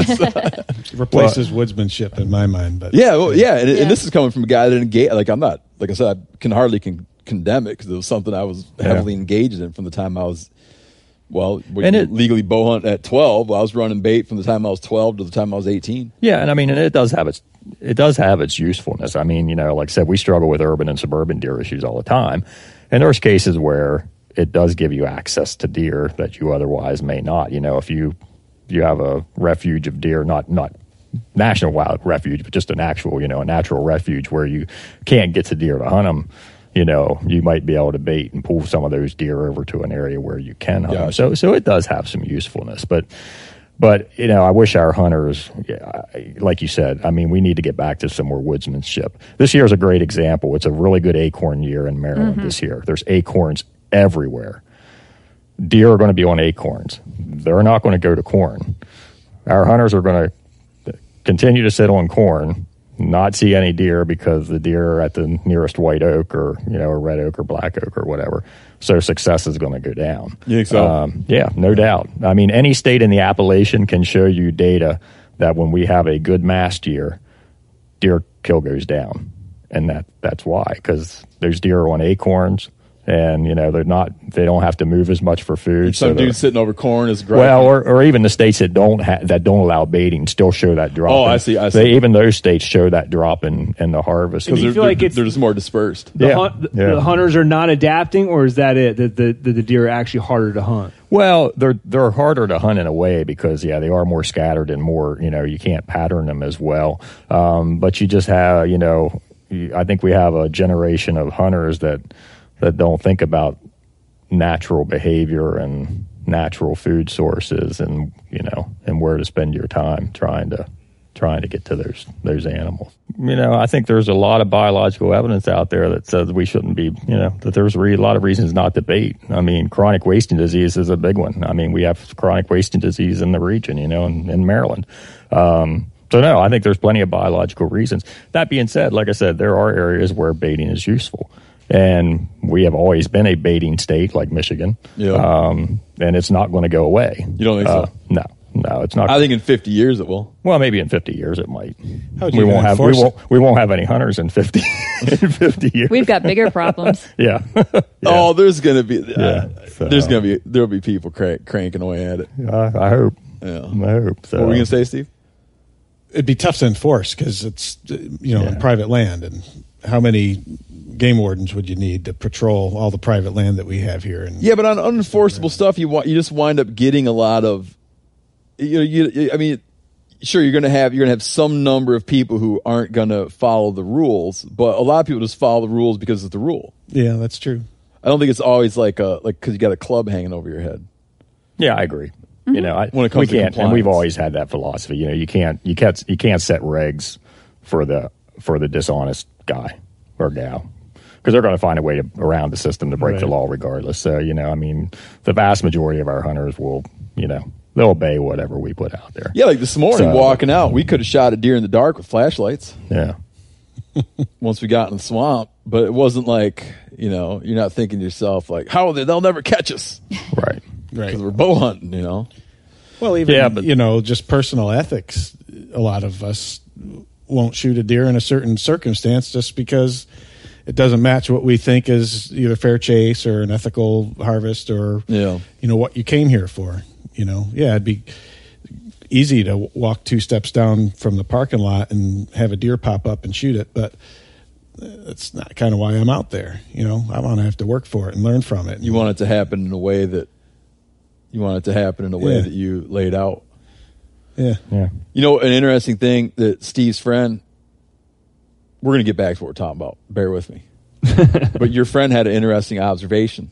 Replaces woodsmanship in my mind. But Yeah, well, yeah, and, Yeah. and this is coming from a guy that engaged. Like I'm not, like I said, I can hardly con- condemn it because it was something I was heavily engaged in from the time I was. Well, we And it- legally bow hunt at twelve. Well, I was running bait from the time I was twelve to the time I was eighteen. Yeah, and I mean, and it does have its it does have its usefulness. I mean, you know, like I said, we struggle with urban and suburban deer issues all the time, and there's cases where it does give you access to deer that you otherwise may not. You know, if you you have a refuge of deer, not not national wild refuge, but just an actual, you know, a natural refuge where you can't get to deer to hunt them. You know, you might be able to bait and pull some of those deer over to an area where you can hunt them. Gotcha. So, so it does have some usefulness, but. But, you know, I wish our hunters, yeah, like you said, I mean, we need to get back to some more woodsmanship. This year is a great example. It's a really good acorn year in Maryland this year. There's acorns everywhere. Deer are going to be on acorns. They're not going to go to corn. Our hunters are going to continue to sit on corn, not see any deer because the deer are at the nearest white oak or, you know, a red oak or black oak or whatever. So success is going to go down. You think so? Um, yeah, no doubt. I mean, any state in the Appalachian can show you data that when we have a good mast year, deer kill goes down. And that that's why, because those deer are on acorns and you know they're not they don't have to move as much for food. Some so dude sitting over corn is growing. well, or, or even the states that don't ha- that don't allow baiting still show that drop. Oh, in, I see, I see. They, even those states show that drop in, in the harvest. because you they're, feel they're, like it's- they're just more dispersed. The, Yeah, hunt, the, yeah. the hunters are not adapting, or is that it? That the, the, the deer are actually harder to hunt? Well, they're they're harder to hunt in a way because yeah, they are more scattered and more you know you can't pattern them as well. Um, but you just have you know you, I think we have a generation of hunters that that don't think about natural behavior and natural food sources and you know and where to spend your time trying to trying to get to those those animals. You know, I think there's a lot of biological evidence out there that says we shouldn't be, you know, that there's re- a lot of reasons not to bait. I mean, chronic wasting disease is a big one. I mean, we have chronic wasting disease in the region, you know, in, in Maryland. Um, so, no, I think there's plenty of biological reasons. That being said, like I said, there are areas where baiting is useful. And we have always been a baiting state like Michigan. Yeah. Um, and it's not going to go away. You don't think Uh, so? No. No, it's not. I think in fifty years it will. Well, maybe in fifty years it might. How would we you won't have we enforce it? won't we won't have any hunters in fifty in fifty years. We've got bigger problems. yeah. Oh, there's gonna be uh, Yeah, so- there's gonna be there'll be people crank, cranking away at it. I, I hope. Yeah. I hope. So. What were you gonna say, Steve? It'd be tough to enforce because it's uh, you know Yeah. on private land, and how many game wardens would you need to patrol all the private land that we have here? And Yeah, but on unenforceable stuff, you want you just wind up getting a lot of, you know, you. I mean, sure, you're gonna have you're gonna have some number of people who aren't gonna follow the rules, but a lot of people just follow the rules because it's the rule. yeah, that's true. I don't think it's always like a like because you got a club hanging over your head. Yeah, I agree. You know, I, When it comes we to can't, and we've compliance. always had that philosophy. You know, you can't, you can't, you can't set regs for the for the dishonest guy or gal because they're going to find a way to around the system to break the Right. law regardless. So, you know, I mean, the vast majority of our hunters will, you know, they'll obey whatever we put out there. Yeah, like this morning, So- walking out, we could have shot a deer in the dark with flashlights Yeah. once we got in the swamp, but it wasn't like, you know, you're not thinking to yourself like, how are they? They'll never catch us Right. Right. because we're bow hunting, you know. Well, even Yeah, but- you know, just personal ethics. A lot of us won't shoot a deer in a certain circumstance just because it doesn't match what we think is either fair chase or an ethical harvest or Yeah. you know what you came here for. You know, yeah, it'd be easy to walk two steps down from the parking lot and have a deer pop up and shoot it, but that's not kind of why I'm out there. You know, I want to have to work for it and learn from it. You want it to happen in a way that you want it to happen in a way Yeah. that you laid out. yeah. Yeah. You know, an interesting thing that Steve's friend, we're going to get back to what we're talking about. Bear with me. But your friend had an interesting observation.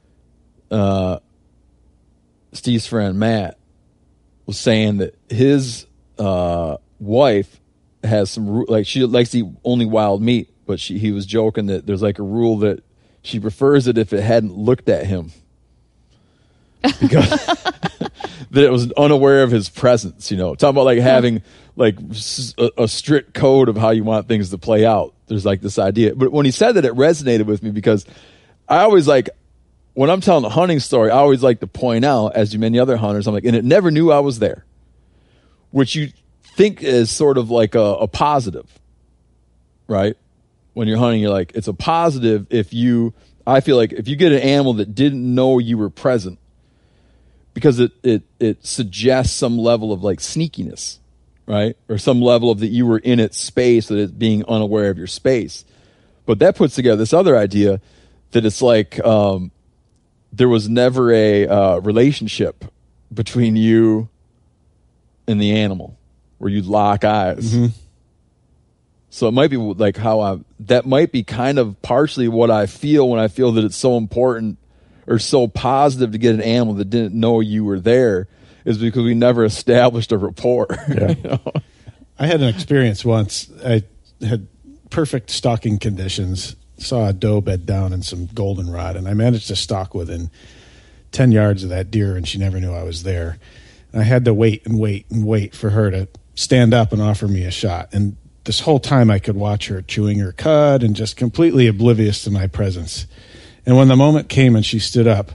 Uh, Steve's friend, Matt, was saying that his uh, wife has some, ru- like, she likes to eat only wild meat, but she, he was joking that there's like a rule that she prefers it if it hadn't looked at him. Because that it was unaware of his presence, you know. Talking about like having like s- a, a strict code of how you want things to play out. There's like this idea. But when he said that, it resonated with me because I always like, when I'm telling a hunting story, I always like to point out, as do many other hunters, I'm like, and it never knew I was there. Which you think is sort of like a, a positive, right? When you're hunting, you're like, it's a positive if you, I feel like if you get an animal that didn't know you were present, because it, it, it suggests some level of like sneakiness, right? Or some level of that you were in its space, that it's being unaware of your space. But that puts together this other idea that it's like um, there was never a uh, relationship between you and the animal where you'd lock eyes. Mm-hmm. So it might be like how I, that might be kind of partially what I feel when I feel that it's so important or so positive to get an animal that didn't know you were there, is because we never established a rapport. Yeah. You know? I had an experience once. I had perfect stalking conditions, saw a doe bed down in some goldenrod, and I managed to stalk within ten yards of that deer, and she never knew I was there. And I had to wait and wait and wait for her to stand up and offer me a shot. And this whole time I could watch her chewing her cud and just completely oblivious to my presence. And when the moment came and she stood up,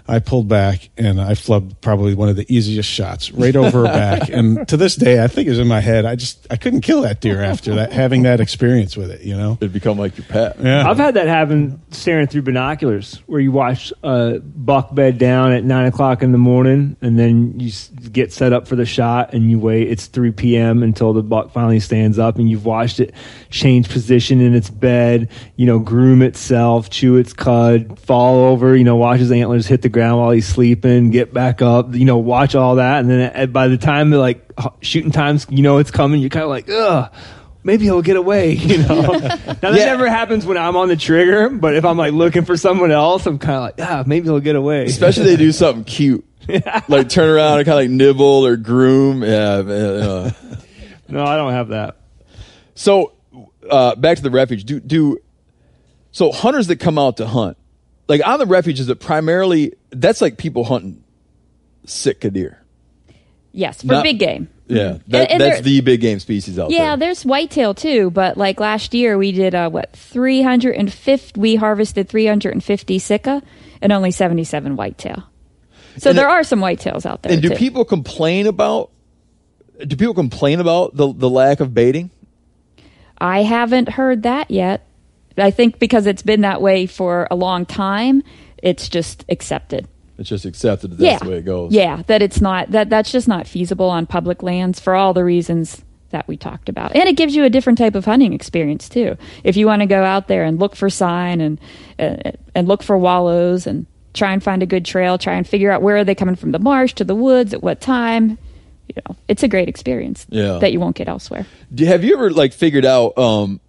I pulled back and I flubbed probably one of the easiest shots right over her back. And to this day, I think it was in my head. I just I couldn't kill that deer after that, having that experience with it. You know, It'd become like your pet. yeah. I've had that happen staring through binoculars, where you watch a buck bed down at nine o'clock in the morning, and then you s- get set up for the shot, and you wait. It's three p.m. until the buck finally stands up, and you've watched it change position in its bed, you know, groom itself, chew its cud, fall over, you know, watch his antlers hit the ground while he's sleeping, get back up, you know, watch all that, and then at, by the time like shooting times, you know, it's coming, you're kind of like, ugh. Maybe he'll get away, you know. Now that Yeah. never happens when I'm on the trigger, but if I'm like looking for someone else, I'm kind of like, ah, maybe he'll get away. Especially if they do something cute. Like turn around and kind of like nibble or groom. Yeah. Uh. No, I don't have that. So uh, back to the refuge. Do do so hunters that come out to hunt, like on the refuge, is it primarily that's like people hunting Sitka deer? Yes, for Not- big game. Yeah, that, And- and that's there- the big game species out Yeah, there. there's whitetail too, but like last year we did uh, what three hundred fifty. We harvested three hundred fifty Sitka and only seventy-seven whitetail. So And there the- are some whitetails out there. And do too. people complain about? Do people complain about the the lack of baiting? I haven't heard that yet. I think because it's been that way for a long time, it's just accepted. It's just accepted that that's yeah, the way it goes. yeah, that it's not that that's just not feasible on public lands for all the reasons that we talked about, and it gives you a different type of hunting experience too. If you want to go out there and look for sign and uh, and look for wallows and try and find a good trail, try and figure out where are they coming from the marsh to the woods at what time. You know, it's a great experience Yeah. that you won't get elsewhere. Do, have you ever like figured out um,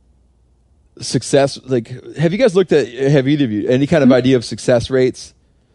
success? Like, have you guys looked at? Have either of you any kind of Mm-hmm. idea of success rates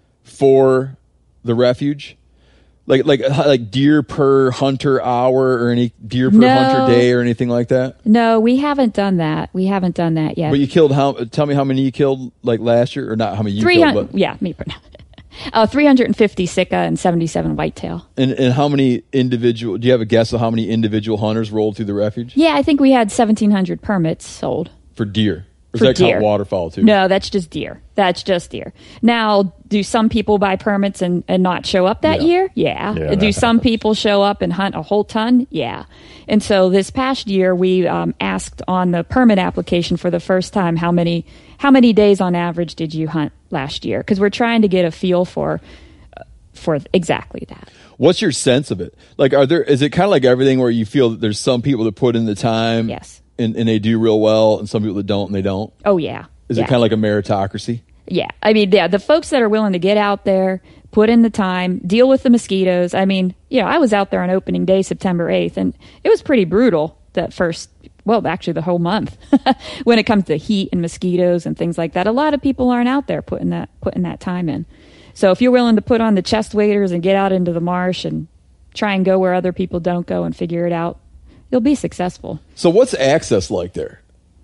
for the refuge? Like, like, like deer per hunter hour, or any deer per No. hunter day, or anything like that. No, we haven't done that. We haven't done that yet. But you killed how? Tell me how many you killed like last year, or not how many you Three killed, hundred, but yeah, me. per- Uh, three hundred fifty Sitka and seventy-seven whitetail. and, and how many individual? Do you have a guess of how many individual hunters rolled through the refuge Yeah, I think we had seventeen hundred permits sold. for deer? Or does For that deer. count waterfowl too? No, that's just deer. That's just deer. Now, do some people buy permits and, and not show up that Yeah. year? Yeah. Yeah, do that some people show up and hunt a whole ton? Yeah. And so this past year, we um, asked on the permit application for the first time how many how many days on average did you hunt last year? Because we're trying to get a feel for uh, for exactly that. What's your sense of it? Like, are there? Is it kind of like everything where you feel that there's some people that put in the time, Yes. and, and they do real well, and some people that don't and they don't? Oh yeah. Is yeah. it kind of like a meritocracy? Yeah, I mean, yeah, the folks that are willing to get out there, put in the time, deal with the mosquitoes. I mean, you know, I was out there on opening day, September eighth, and it was pretty brutal that first, well, actually the whole month when it comes to heat and mosquitoes and things like that. A lot of people aren't out there putting that putting that time in. So if you're willing to put on the chest waders and get out into the marsh and try and go where other people don't go and figure it out, you'll be successful. So what's access like there?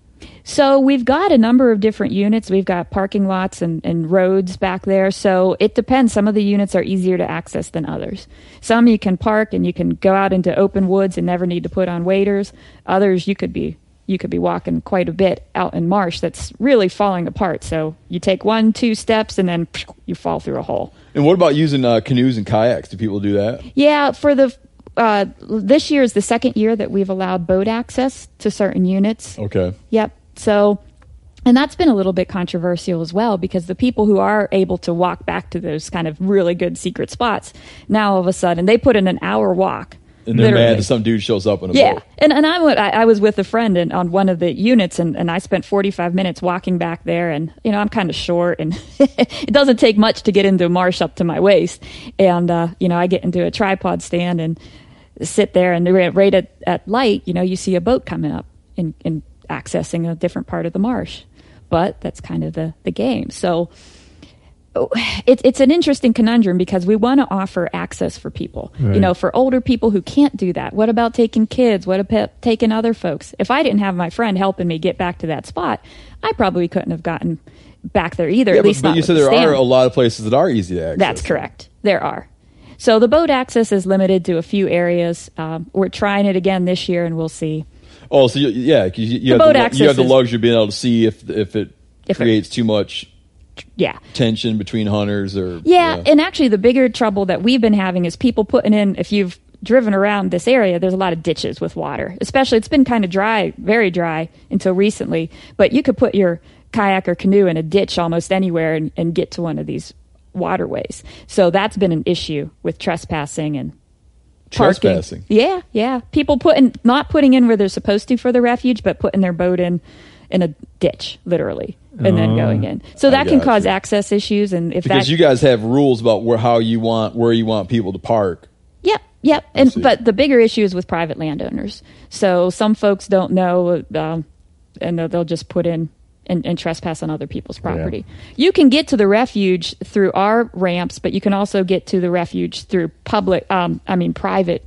So we've got a number of different units. We've got parking lots and, and roads back there. So it depends. Some of the units are easier to access than others. Some you can park and you can go out into open woods and never need to put on waders. Others you could be you could be walking quite a bit out in marsh that's really falling apart. So you take one, two steps and then you fall through a hole. And what about using uh, canoes and kayaks? Do people do that? Yeah, for the uh, this year is the second year that we've allowed boat access to certain units. Okay. Yep. So, and that's been a little bit controversial as well because the people who are able to walk back to those kind of really good secret spots, now all of a sudden they put in an hour walk. And they're literally. mad that some dude shows up in a Yeah, boat. and and I, went, I I was with a friend in, on one of the units, and, and I spent forty-five minutes walking back there, and you know I'm kind of short, and it doesn't take much to get into a marsh up to my waist, and uh, you know I get into a tripod stand and sit there, and right at, at light, you know you see a boat coming up and, and accessing a different part of the marsh, but that's kind of the the game. So. It, it's an interesting conundrum because we want to offer access for people, Right. you know, for older people who can't do that. What about taking kids? What about taking other folks? If I didn't have my friend helping me get back to that spot, I probably couldn't have gotten back there either. Yeah, at but, least but not you with said the there stand. are a lot of places that are easy to access. That's correct. There are. So the boat access is limited to a few areas. Um, we're trying it again this year, and we'll see. Oh, so you, yeah, 'cause you, you, The have boat the, lu- access you have the is- luxury of being able to see if if it If it- creates too much Yeah. tension between hunters or Yeah, yeah. and actually the bigger trouble that we've been having is people putting in, if you've driven around this area, there's a lot of ditches with water. Especially, it's been kind of dry, very dry until recently, but you could put your kayak or canoe in a ditch almost anywhere and, and get to one of these waterways. So that's been an issue with trespassing and parking. Trespassing? Yeah, yeah. People putting, not putting in where they're supposed to for the refuge, but putting their boat in in a ditch, literally, and then going in. So I that can got cause you. access issues, and if because that, you guys have rules about where how you want where you want people to park. Yep, yep. And see. but the bigger issue is with private landowners. So some folks don't know, um, and they'll, they'll just put in and, and trespass on other people's property. You can get to the refuge through our ramps, but you can also get to the refuge through public, um, I mean, private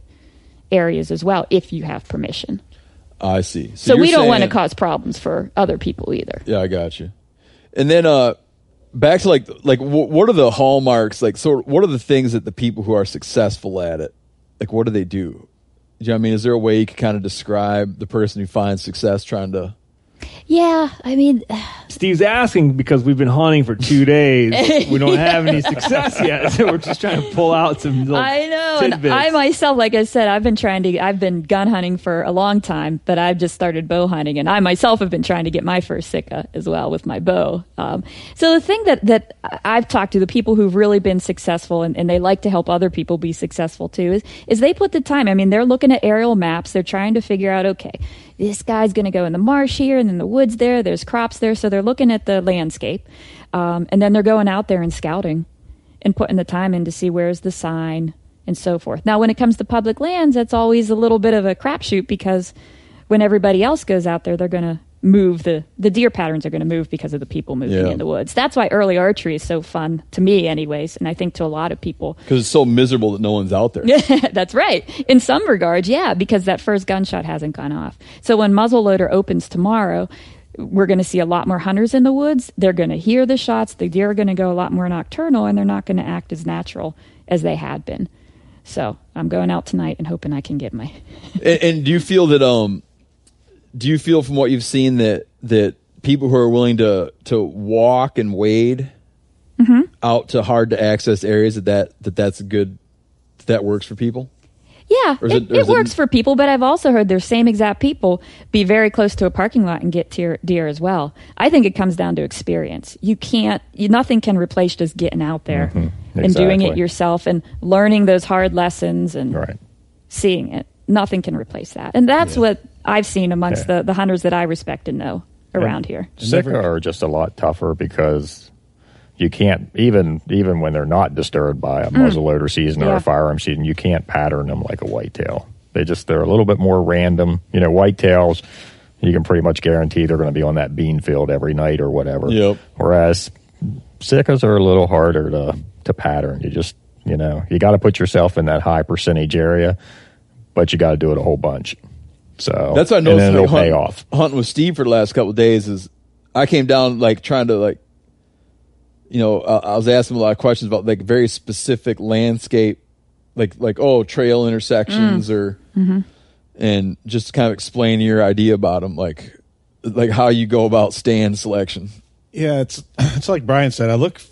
areas as well, if you have permission. I see. So, you're we don't want to saying- cause problems for other people either. Yeah, I got you. And then uh, back to like like wh- what are the hallmarks? Like, sort of, what are the things that the people who are successful at it, like, what do they do? Do you know what I mean? Is there a way you could kind of describe the person who finds success trying to? Yeah, I mean, Steve's asking because we've been hunting for two days. We don't have any success yet, so we're just trying to pull out some little I know. And tidbits. I myself, like I said, I've been trying to, I've been gun hunting for a long time, but I've just started bow hunting. And I myself have been trying to get my first Sitka as well with my bow. Um, so the thing that, that I've talked to, the people who've really been successful and, and they like to help other people be successful too, is, is they put the time. I mean, they're looking at aerial maps. They're trying to figure out, okay, this guy's going to go in the marsh here and then the woods there. There's crops there. So they're looking at the landscape. Um, and then they're going out there and scouting and putting the time in to see where's the sign and so forth. Now, when it comes to public lands, that's always a little bit of a crapshoot because when everybody else goes out there, they're going to move the, the deer patterns are going to move because of the people moving Yeah. in the woods. That's why early archery is so fun to me anyways. And I think to a lot of people. Because it's so miserable that no one's out there. That's right. In some regards, yeah, because that first gunshot hasn't gone off. So when muzzleloader opens tomorrow, we're going to see a lot more hunters in the woods. They're going to hear the shots. The deer are going to go a lot more nocturnal, and they're not going to act as natural as they had been. So I'm going out tonight and hoping I can get my... and, and do you feel that um, do you feel from what you've seen that that people who are willing to to walk and wade Mm-hmm. out to hard to access areas that, that that that's good that, that works for people? Yeah, Or is it, it- or it is it- works for people, but I've also heard those same exact people be very close to a parking lot and get deer, deer as well. I think it comes down to experience. You can't, you, nothing can replace just getting out there and doing it Exactly. yourself and learning those hard lessons and Right. seeing it. Nothing can replace that. And that's what I've seen amongst Yeah. the, the hunters that I respect and know around here. Sitka are just a lot tougher because you can't even even when they're not disturbed by a muzzleloader season or Yeah. a firearm season, you can't pattern them like a whitetail. They just they're a little bit more random. You know, whitetails you can pretty much guarantee they're going to be on that bean field every night or whatever. Yep. Whereas Sitkas are a little harder to to pattern. You just you know you got to put yourself in that high percentage area, but you got to do it a whole bunch. So That's what I and noticed. then Like, it'll pay hunting, off. hunting with Steve for the last couple of days is I came down like trying to like, you know, uh, I was asking him a lot of questions about like very specific landscape, like like oh trail intersections or, and just kind of explain your idea about them, like like how you go about stand selection. Yeah, it's it's like Brian said. I look,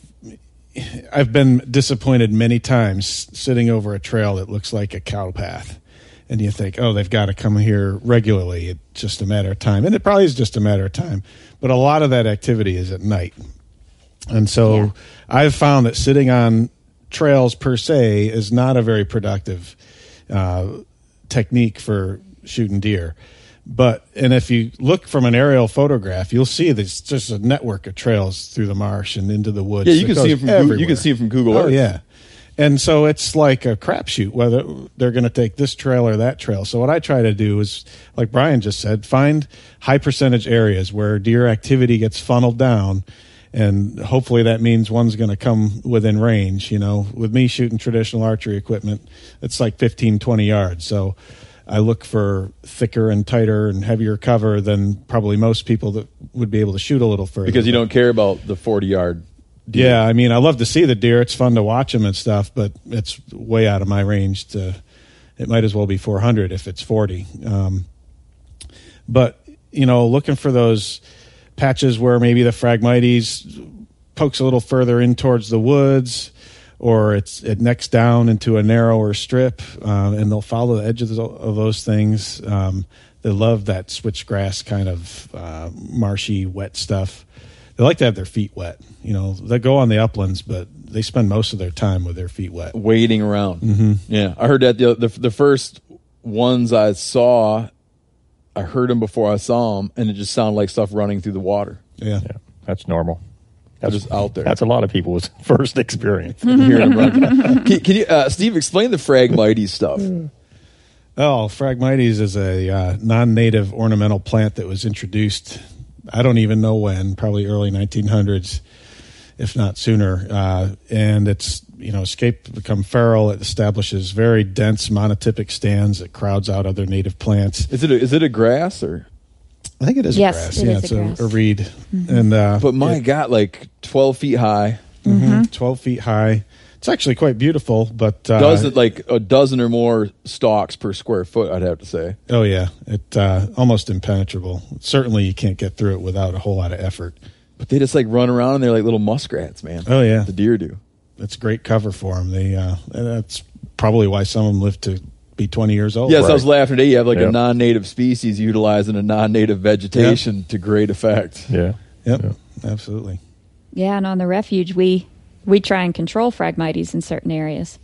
I've been disappointed many times sitting over a trail that looks like a cow path, and you think, oh, they've got to come here regularly. It's just a matter of time, and it probably is just a matter of time. But a lot of that activity is at night, and so Yeah. I've found that sitting on trails per se is not a very productive uh, technique for shooting deer. But and if you look from an aerial photograph, you'll see there's just a network of trails through the marsh and into the woods. Yeah, you that can see goes them from Google, you everywhere. can see 'em from Google Oh Earth. yeah, and so it's like a crapshoot whether they're going to take this trail or that trail. So what I try to do is, like Brian just said, find high percentage areas where deer activity gets funneled down. And hopefully that means one's going to come within range. You know, with me shooting traditional archery equipment, it's like fifteen, twenty yards. So I look for thicker and tighter and heavier cover than probably most people that would be able to shoot a little further. Because you don't care about the forty yard. Yeah, I mean, I love to see the deer. It's fun to watch them and stuff, but it's way out of my range. To it might as well be four hundred if it's forty. Um, but you know, looking for those patches where maybe the Phragmites pokes a little further in towards the woods, or it's it necks down into a narrower strip, uh, and they'll follow the edge of, the, of those things. Um, they love that switchgrass kind of uh, marshy, wet stuff. They like to have their feet wet. You know, they go on the uplands, but they spend most of their time with their feet wet. Wading around. Mm-hmm. Yeah, I heard that the, the the first ones I saw, I heard them before I saw them, and it just sounded like stuff running through the water. Yeah. Yeah, that's normal. That's just out there. That's a lot of people's first experience. Hear 'em run. can, can you, uh, Steve, explain the Phragmites stuff? Oh, Phragmites is a uh, non-native ornamental plant that was introduced, I don't even know when, probably early nineteen hundreds, if not sooner. Uh, and it's, you know, escaped to become feral. It establishes very dense monotypic stands that crowds out other native plants. Is it a, is it a grass or? I think it is Yes, a grass. it yeah, is it's a a, grass. a reed. Mm-hmm. And uh, But my it- God, like twelve feet high. Mm-hmm. twelve feet high. It's actually quite beautiful, but uh, Does it like a dozen or more stalks per square foot? I'd have to say. oh yeah, it uh, almost impenetrable. Certainly, you can't get through it without a whole lot of effort. But they just like run around and they're like little muskrats, man. Oh yeah, The deer do. it's great cover for them. They uh, and that's probably why some of them live to be twenty years old. Yes, I was laughing today. You have like a Yep. non-native species utilizing a non-native vegetation to great effect. Yeah. Yep, Yeah. absolutely. Yeah, and on the refuge, we we try and control Phragmites in certain areas,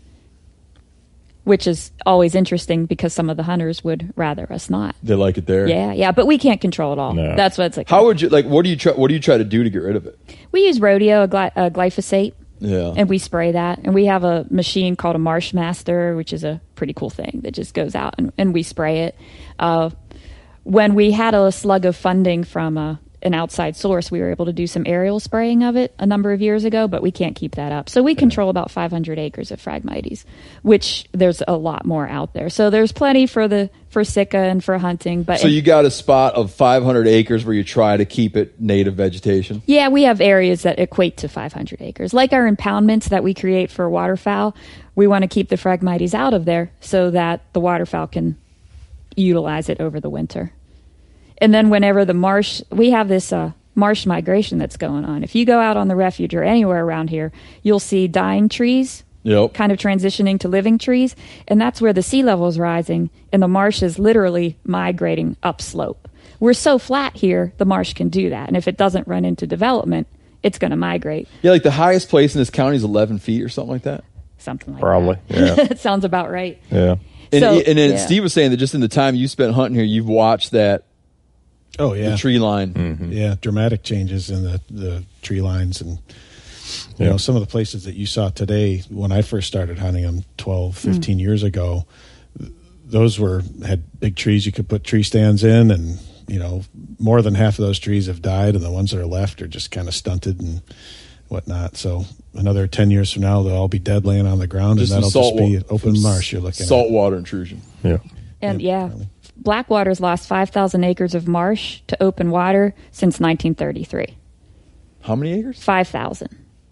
which is always interesting because some of the hunters would rather us not. They like it there. Yeah, yeah, but we can't control it all. No. That's what it's like. How would you like? What do you try? What do you try to do to get rid of it? We use rodeo, a, gly- a glyphosate, Yeah. and we spray that. And we have a machine called a Marsh Master, which is a pretty cool thing that just goes out and, and we spray it. Uh, when we had a slug of funding from uh, an outside source, we were able to do some aerial spraying of it a number of years ago, but we can't keep that up. So we control about five hundred acres of Phragmites, which there's a lot more out there. So there's plenty for the for Sika and for hunting. But So you got a spot of five hundred acres where you try to keep it native vegetation. yeah, we have areas that equate to five hundred acres. Like our impoundments that we create for waterfowl, we want to keep the Phragmites out of there so that the waterfowl can utilize it over the winter. And then whenever the marsh, we have this uh, marsh migration that's going on. If you go out on the refuge or anywhere around here, you'll see dying trees Yep. kind of transitioning to living trees. And that's where the sea level is rising and the marsh is literally migrating upslope. We're so flat here, the marsh can do that. And if it doesn't run into development, it's going to migrate. Yeah, like the highest place in this county is eleven feet or something like that. Something like Probably. that. Yeah. That sounds about right. Yeah. And, So, and then yeah. Steve was saying that just in the time you spent hunting here, you've watched that Oh yeah, the tree line. Mm-hmm. yeah, dramatic changes in the, the tree lines, and you Yeah. know, some of the places that you saw today when I first started hunting them twelve, fifteen years ago, th- those were had big trees you could put tree stands in, and you know, more than half of those trees have died, and the ones that are left are just kind of stunted and whatnot. So another ten years from now, they'll all be dead laying on the ground, Just and some that'll salt just be wa- an open some marsh you're looking saltwater intrusion. Yeah. And Yeah, yeah, Blackwater's lost five thousand acres of marsh to open water since nineteen thirty-three. How many acres? five thousand.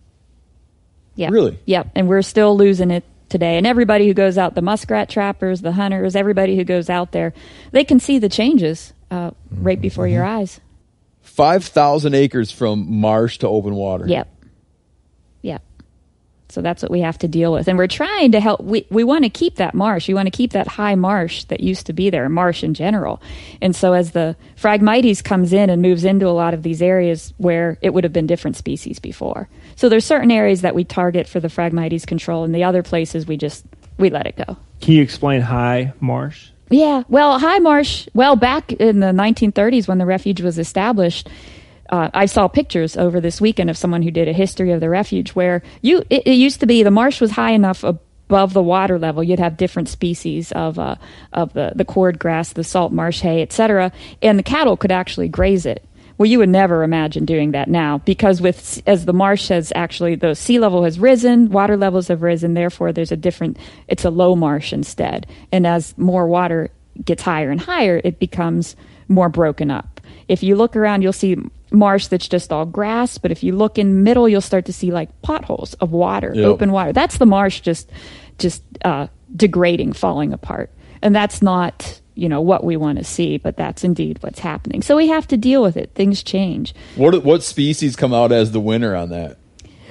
Yeah. Really? Yep. And we're still losing it today. And everybody who goes out, the muskrat trappers, the hunters, everybody who goes out there, they can see the changes uh, right before your eyes. Five thousand acres from marsh to open water. Yep. Yep. So that's what we have to deal with. And we're trying to help. We, we want to keep that marsh. We want to keep that high marsh that used to be there, marsh in general. And so as the Phragmites comes in and moves into a lot of these areas where it would have been different species before. So there's certain areas that we target for the Phragmites control, and the other places we just, we let it go. Can you explain high marsh? Yeah, well, high marsh, well, back in the nineteen thirties when the refuge was established, uh, I saw pictures over this weekend of someone who did a history of the refuge where you it, it used to be the marsh was high enough above the water level. You'd have different species of uh, of the, the cord grass, the salt marsh hay, et cetera, and the cattle could actually graze it. Well, you would never imagine doing that now because with as the marsh has actually, the sea level has risen, water levels have risen, therefore there's a different, it's a low marsh instead. And as more water gets higher and higher, it becomes more broken up. If you look around, you'll see marsh that's just all grass, but if you look in the middle, you'll start to see like potholes of water, Yep. open water. That's the marsh just, just uh, degrading, falling apart. And that's not, you know, what we want to see, but that's indeed what's happening. So we have to deal with it. Things change. What what species come out as the winner on that?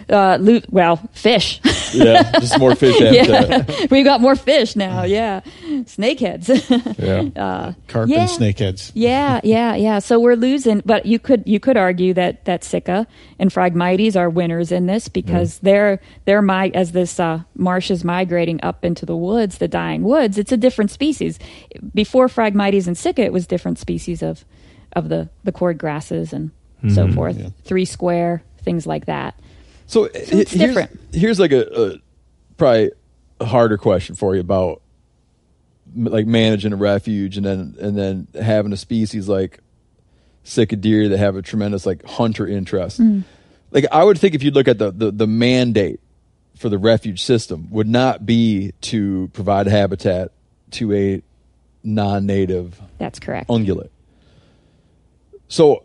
Uh, lo- well, fish. Yeah, just more fish habitat. Yeah. We got more fish now. Yeah, snakeheads. Yeah. uh, Carp yeah. and snakeheads. Yeah, yeah, yeah. So we're losing, but you could you could argue that that Sitka and Phragmites are winners in this because they're they're my as this uh, marsh is migrating up into the woods, the dying woods. It's a different species. Before Phragmites and Sitka, it was different species of of the the cord grasses and so forth, three square things like that. So, it's he- here's, different. here's like a, a probably a harder question for you about m- like managing a refuge and then and then having a species like Sitka deer that have a tremendous like hunter interest. Mm. Like I would think if you look at the, the the mandate for the refuge system would not be to provide habitat to a non-native That's correct. ungulate. So,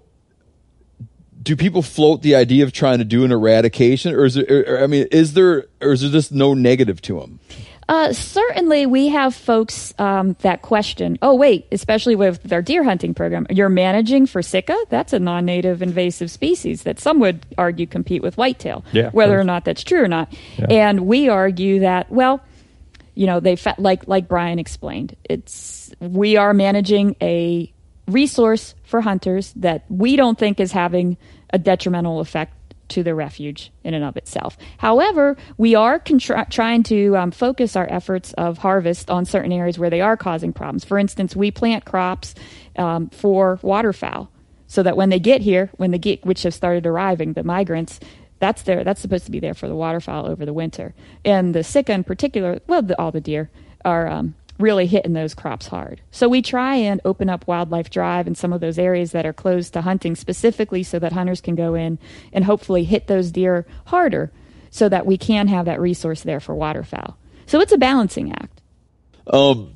do people float the idea of trying to do an eradication, or is it? Or, or, I mean, is there, or is there just no negative to them? Uh, certainly, we have folks um, that question, oh, wait, especially with our deer hunting program, you're managing for Sitka? That's a non-native invasive species that some would argue compete with whitetail, Yeah, whether of or course. not that's true or not. Yeah. And we argue that, well, you know, they fa- like like Brian explained, it's we are managing a resource for hunters that we don't think is having a detrimental effect to the refuge in and of itself. However, we are contra- trying to um, focus our efforts of harvest on certain areas where they are causing problems. For instance, we plant crops um, for waterfowl so that when they get here, when the get, which have started arriving, the migrants, that's there. That's supposed to be there for the waterfowl over the winter. And the Sitka in particular, well, the, all the deer are um, really hitting those crops hard. So we try and open up Wildlife Drive in some of those areas that are closed to hunting specifically so that hunters can go in and hopefully hit those deer harder so that we can have that resource there for waterfowl. So it's a balancing act. Um.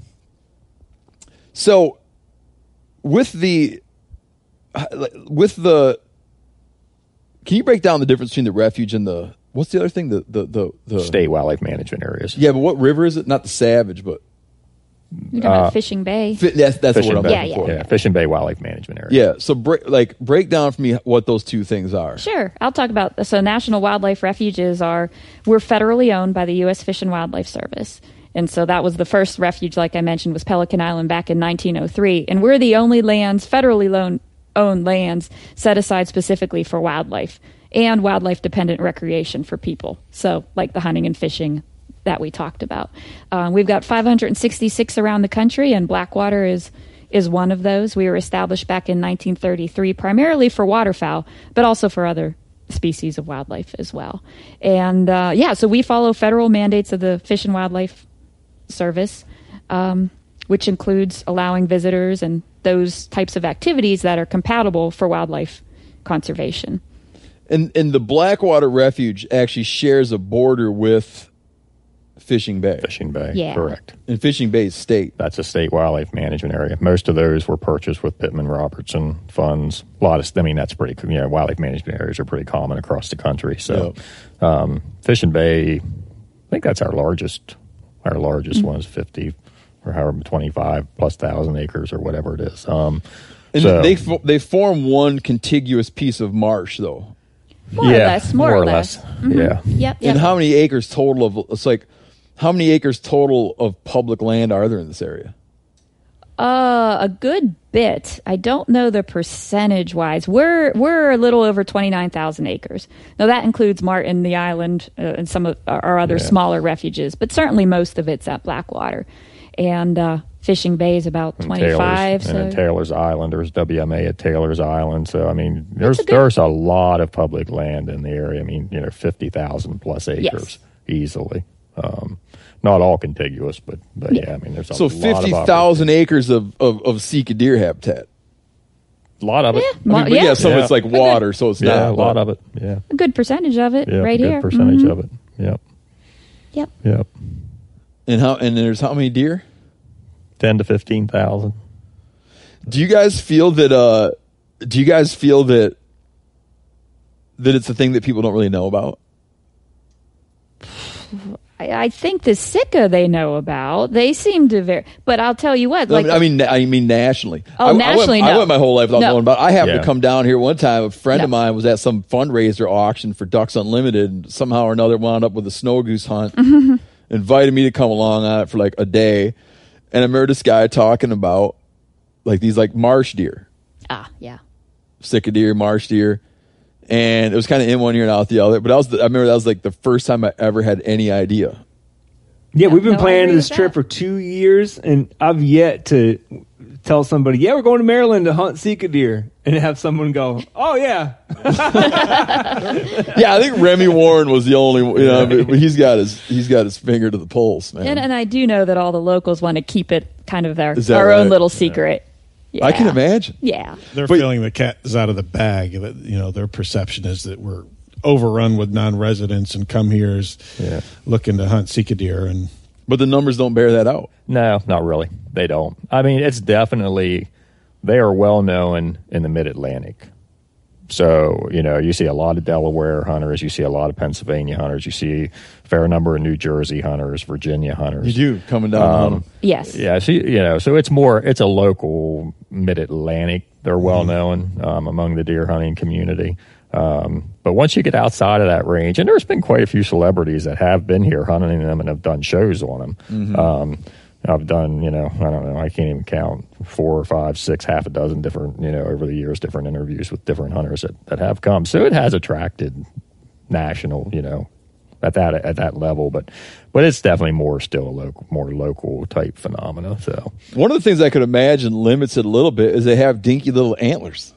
So, with the, with the, can you break down the difference between the refuge and the what's the other thing? The the the, the State wildlife management areas. Yeah, but what river is it? Not the Savage, but You're talking about Fishing Bay. fi- that's that's the Fishing word I'm Bay, looking Yeah, for. yeah, Fishing Bay Wildlife Management Area. Yeah. So break like break down for me what those two things are. Sure. I'll talk about so National Wildlife Refuges are we're federally owned by the U S Fish and Wildlife Service. And so that was the first refuge, like I mentioned, was Pelican Island back in nineteen oh three. And we're the only lands, federally loan, owned lands, set aside specifically for wildlife and wildlife dependent recreation for people. So like the hunting and fishing that we talked about. Uh, we've got five hundred sixty-six around the country, and Blackwater is is one of those. We were established back in nineteen thirty-three, primarily for waterfowl, but also for other species of wildlife as well. And uh, yeah, so we follow federal mandates of the Fish and Wildlife Service, um, which includes allowing visitors and those types of activities that are compatible for wildlife conservation. And and the Blackwater Refuge actually shares a border with Fishing Bay. Fishing Bay, Yeah. correct. And Fishing Bay is state. That's a state wildlife management area. Most of those were purchased with Pittman Robertson funds. A lot of, I mean, that's pretty, you know, wildlife management areas are pretty common across the country. So, um, Fishing Bay, I think that's our largest, our largest Mm-hmm. one is fifty or however, twenty-five plus thousand acres or whatever it is. Um, And so, they fo- they form one contiguous piece of marsh though. More or yeah, less, more, or less. Mm-hmm. Yeah. Yep, yep. And how many acres total of it's like how many acres total of public land are there in this area? Uh, a good bit. I don't know the percentage wise. We're we're a little over twenty nine thousand acres. Now that includes Martin, the island, uh, and some of our other Yeah. smaller refuges, but certainly most of it's at Blackwater, and uh, Fishing Bay is about And twenty five. Taylor's, and then So Taylor's Island. There's W M A at Taylor's Island. So I mean, there's a good- there's a lot of public land in the area. I mean, you know, fifty thousand plus acres easily. Um, not all contiguous, but but yeah, I mean, there's a So lot of fifty thousand acres of, of, of Sika deer habitat. A lot of it. Yeah, I mean, Mo- but yeah, yeah. some of it's like water, so it's Yeah, not a lot but- of it. Yeah, a good percentage of it yeah, right a good here. percentage Mhm. of it. Yep, Yep. yep. And how and there's how many deer? Ten to fifteen thousand. Do you guys feel that uh do you guys feel that that it's a thing that people don't really know about? I, I think the Sika they know about. They seem to very. But I'll tell you what. Like I mean, I mean nationally. Oh, I, nationally, I went, no. I went my whole life without No. knowing about it. I happened Yeah. to come down here one time. A friend No. of mine was at some fundraiser auction for Ducks Unlimited, and somehow or another wound up with a snow goose hunt. Invited me to come along on it for like a day, and I remember this guy talking about like these like marsh deer, ah, yeah. Sika deer, marsh deer, and it was kind of in one ear and out the other. But I was, the, I remember that was like the first time I ever had any idea. Yeah, we've been No, I planning agree this with trip that. for two years, and I've yet to tell somebody, "Yeah, we're going to Maryland to hunt Sika deer," and have someone go, "Oh yeah." Yeah, I think Remy Warren was the only, you know, but he's got his he's got his finger to the pulse, man. And, and I do know that all the locals want to keep it kind of their Is that our right? own little secret. Yeah. I can imagine. Yeah. They're But- feeling the cat is out of the bag. That, you know, their perception is that we're overrun with non-residents and come here as Yeah. looking to hunt Sika deer. And But the numbers don't bear that out. No, not really. They don't. I mean, it's definitely, they are well known in the mid Atlantic. So, you know, you see a lot of Delaware hunters, you see a lot of Pennsylvania hunters, you see a fair number of New Jersey hunters, Virginia hunters. You do coming down. on them. Yes. Yeah, so, you know, so it's more, it's a local mid Atlantic. They're well known um, among the deer hunting community. Um, but once you get outside of that range, and there's been quite a few celebrities that have been here hunting them and have done shows on them. Mm-hmm. Um, I've done, you know, I don't know, I can't even count four or five, six, half a dozen different, you know, over the years, different interviews with different hunters that, that have come. So it has attracted national, you know, at that at that level, but but it's definitely more still a local, more local type phenomena. So One of the things I could imagine limits it a little bit is they have dinky little antlers.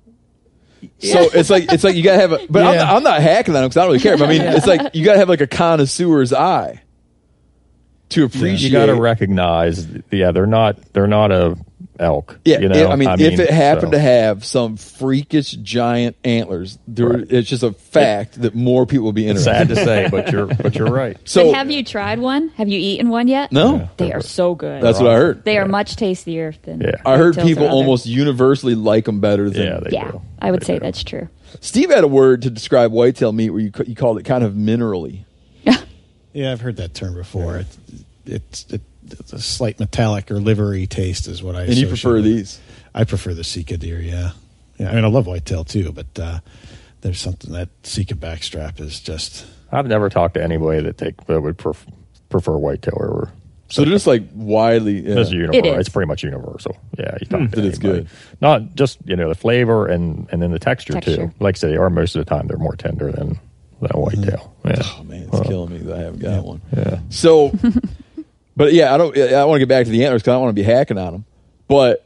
So it's like it's like you gotta have a. But I'm, Yeah. not, I'm not hacking on them because I don't really care. But I mean, it's like you gotta have like a connoisseur's eye to appreciate. you got to recognize, yeah, they're not they're not a elk. Yeah, you know? if- I, mean, if it happened so. to have some freakish giant antlers, there, Right. it's just a fact that more people will be It's interested. sad to say, but you're but you're right. So but have you tried one? Have you eaten one yet? no, They are so good. that's what I heard. They are much tastier than. Yeah. I heard whitetails people or other- almost universally like them better than. Yeah, they Yeah, do. I would They say do. that's true. Steve had a word to describe whitetail meat where you ca- you called it kind of minerally. yeah, I've heard that term before. It, it's it, it's a slight metallic or livery taste is what I. And you associate prefer with- these? I prefer the Sika deer. Yeah, yeah. I mean, I love whitetail too, but uh, there's something that Sika backstrap is just. I've never talked to anybody that take that would pref- prefer whitetail over. So they're just like widely. Yeah. It's universal. is. It's pretty much universal. Yeah, you talk to That it's anybody. good. Not just you know the flavor and and then the texture, Texture. too. Like I say, they are most of the time they're more tender than than a whitetail. Yeah. Oh man, it's killing me that I haven't got one. Yeah. So, but yeah, I don't. I want to get back to the antlers because I don't want to be hacking on them. But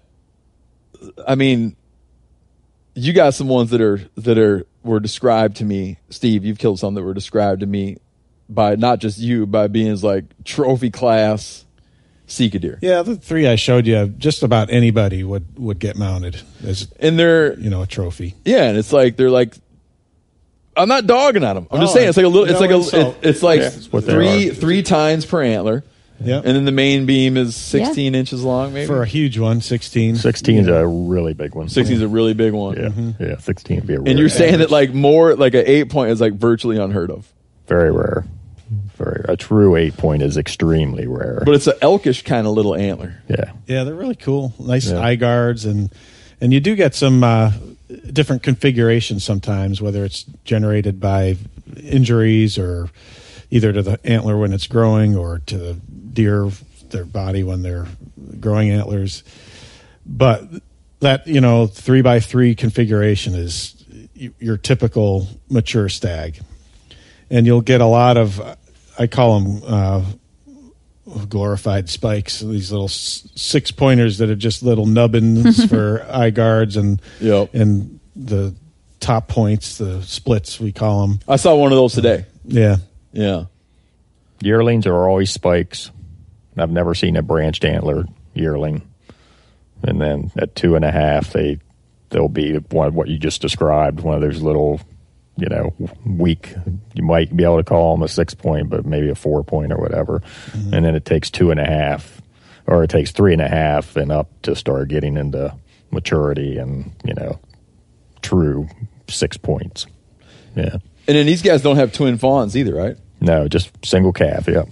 I mean, you got some ones that are that are were described to me. Steve, you've killed some that were described to me by not just you, by being as like trophy class Sika deer. Yeah, the three I showed you, just about anybody would, would get mounted as And they're you know a trophy. yeah, and it's like they're like. I'm not dogging on them. I'm just Oh, saying it's like a little. It's no like a. insult. It, it's like Yeah, it's what they three are. three tines per antler. Yeah, And then the main beam is sixteen inches long, maybe. for a huge one, sixteen. Sixteen is a really big one. sixteen is a really big one. Yeah, yeah. Sixteen would be a And rare- you're saying that like more like an eight point is like virtually unheard of, very rare. Very a true eight point is extremely rare. but it's an elkish kind of little antler. yeah, Yeah, they're really cool. Nice Yeah. eye guards, and and you do get some uh, different configurations sometimes, whether it's generated by injuries or either to the antler when it's growing or to the deer their body when they're growing antlers. But that you know three by three configuration is y- your typical mature stag, and you'll get a lot of I call them. Uh, glorified spikes, these little s- six pointers that are just little nubbins for eye guards and Yep. and the top points, the splits we call them. I saw one of those today. Yeah, Yeah. yearlings are always spikes. I've never seen a branched antler yearling. And then at two and a half, they they'll be one what you just described, one of those little, you know, weak. You might be able to call them a six point, but maybe a four point or whatever. Mm-hmm. And then it takes two and a half, or it takes three and a half and up to start getting into maturity and you know, true six points. Yeah. And then these guys don't have twin fawns either, right? No, just single calf. Yep,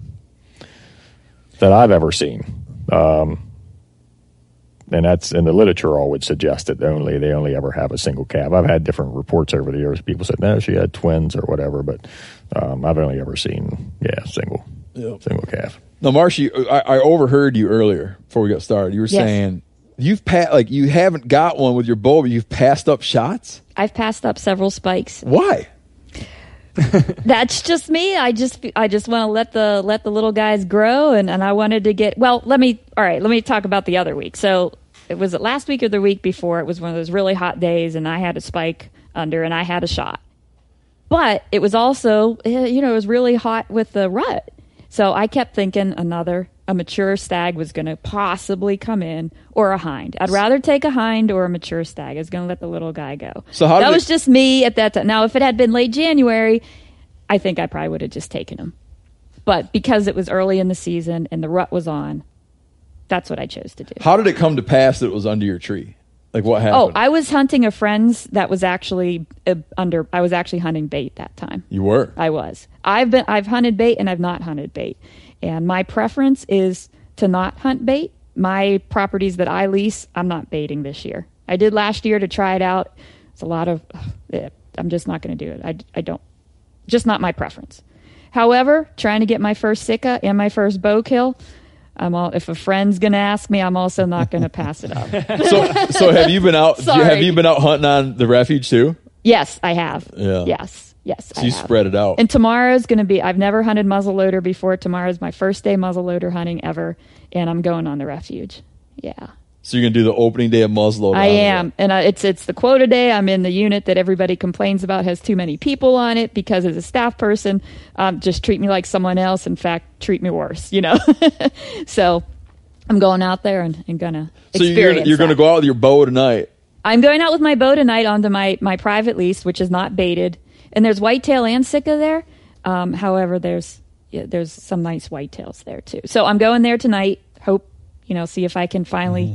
that I've ever seen. Um, and that's in the literature. All would suggest that only they only ever have a single calf. I've had different reports over the years. People said no, she had twins or whatever, but um, I've only ever seen yeah single yep. single calf. Now, Marshy, I, I overheard you earlier before we got started. You were Yes. saying you've pa- like you haven't got one with your bow, but you've passed up shots. I've passed up several spikes. Why? That's just me. I just I just want to let the let the little guys grow, and, and I wanted to get well. Let me all right. Let me talk about the other week. So it was it last week or the week before. It was one of those really hot days, and I had a spike under, and I had a shot. But it was also eh, you know it was really hot with the rut, so I kept thinking another a mature stag was going to possibly come in, or a hind. I'd rather take a hind or a mature stag. I was going to let the little guy go. So how that did was it- just me at that time. Now, if it had been late January, I think I probably would have just taken him. But because it was early in the season and the rut was on, that's what I chose to do. How did it come to pass that it was under your tree? Like what Oh, happened? I was hunting a friend's that was actually uh, under. I was actually hunting bait that time. You were. I was. I've been. I've hunted bait and I've not hunted bait. And my preference is to not hunt bait. My properties that I lease, I'm not baiting this year. I did last year to try it out. It's a lot of. ugh, I'm just not going to do it. I, I don't. Just not my preference. However, trying to get my first Sitka and my first bow kill, I'm all. If a friend's going to ask me, I'm also not going to pass it up. So, so have you been out? Sorry. Have you been out hunting on the refuge too? Yes, I have. Yeah. Yes. Yes. So I you have. spread it out. And tomorrow's going to be, I've never hunted muzzleloader before. Tomorrow's my first day muzzleloader hunting ever, and I'm going on the refuge. Yeah. So you're gonna do the opening day of muzzleloader. I on the am. And uh, it's it's the quota day. I'm in the unit that everybody complains about has too many people on it because as a staff person, um, just treat me like someone else. In fact, treat me worse, you know. So I'm going out there and, and going to So experience you're gonna, you're going to that. go out with your bow tonight. I'm going out with my bow tonight onto my, my private lease, which is not baited. And there's whitetail and Sitka there. Um, however, there's yeah, there's some nice whitetails there too. So I'm going there tonight. Hope, you know, see if I can finally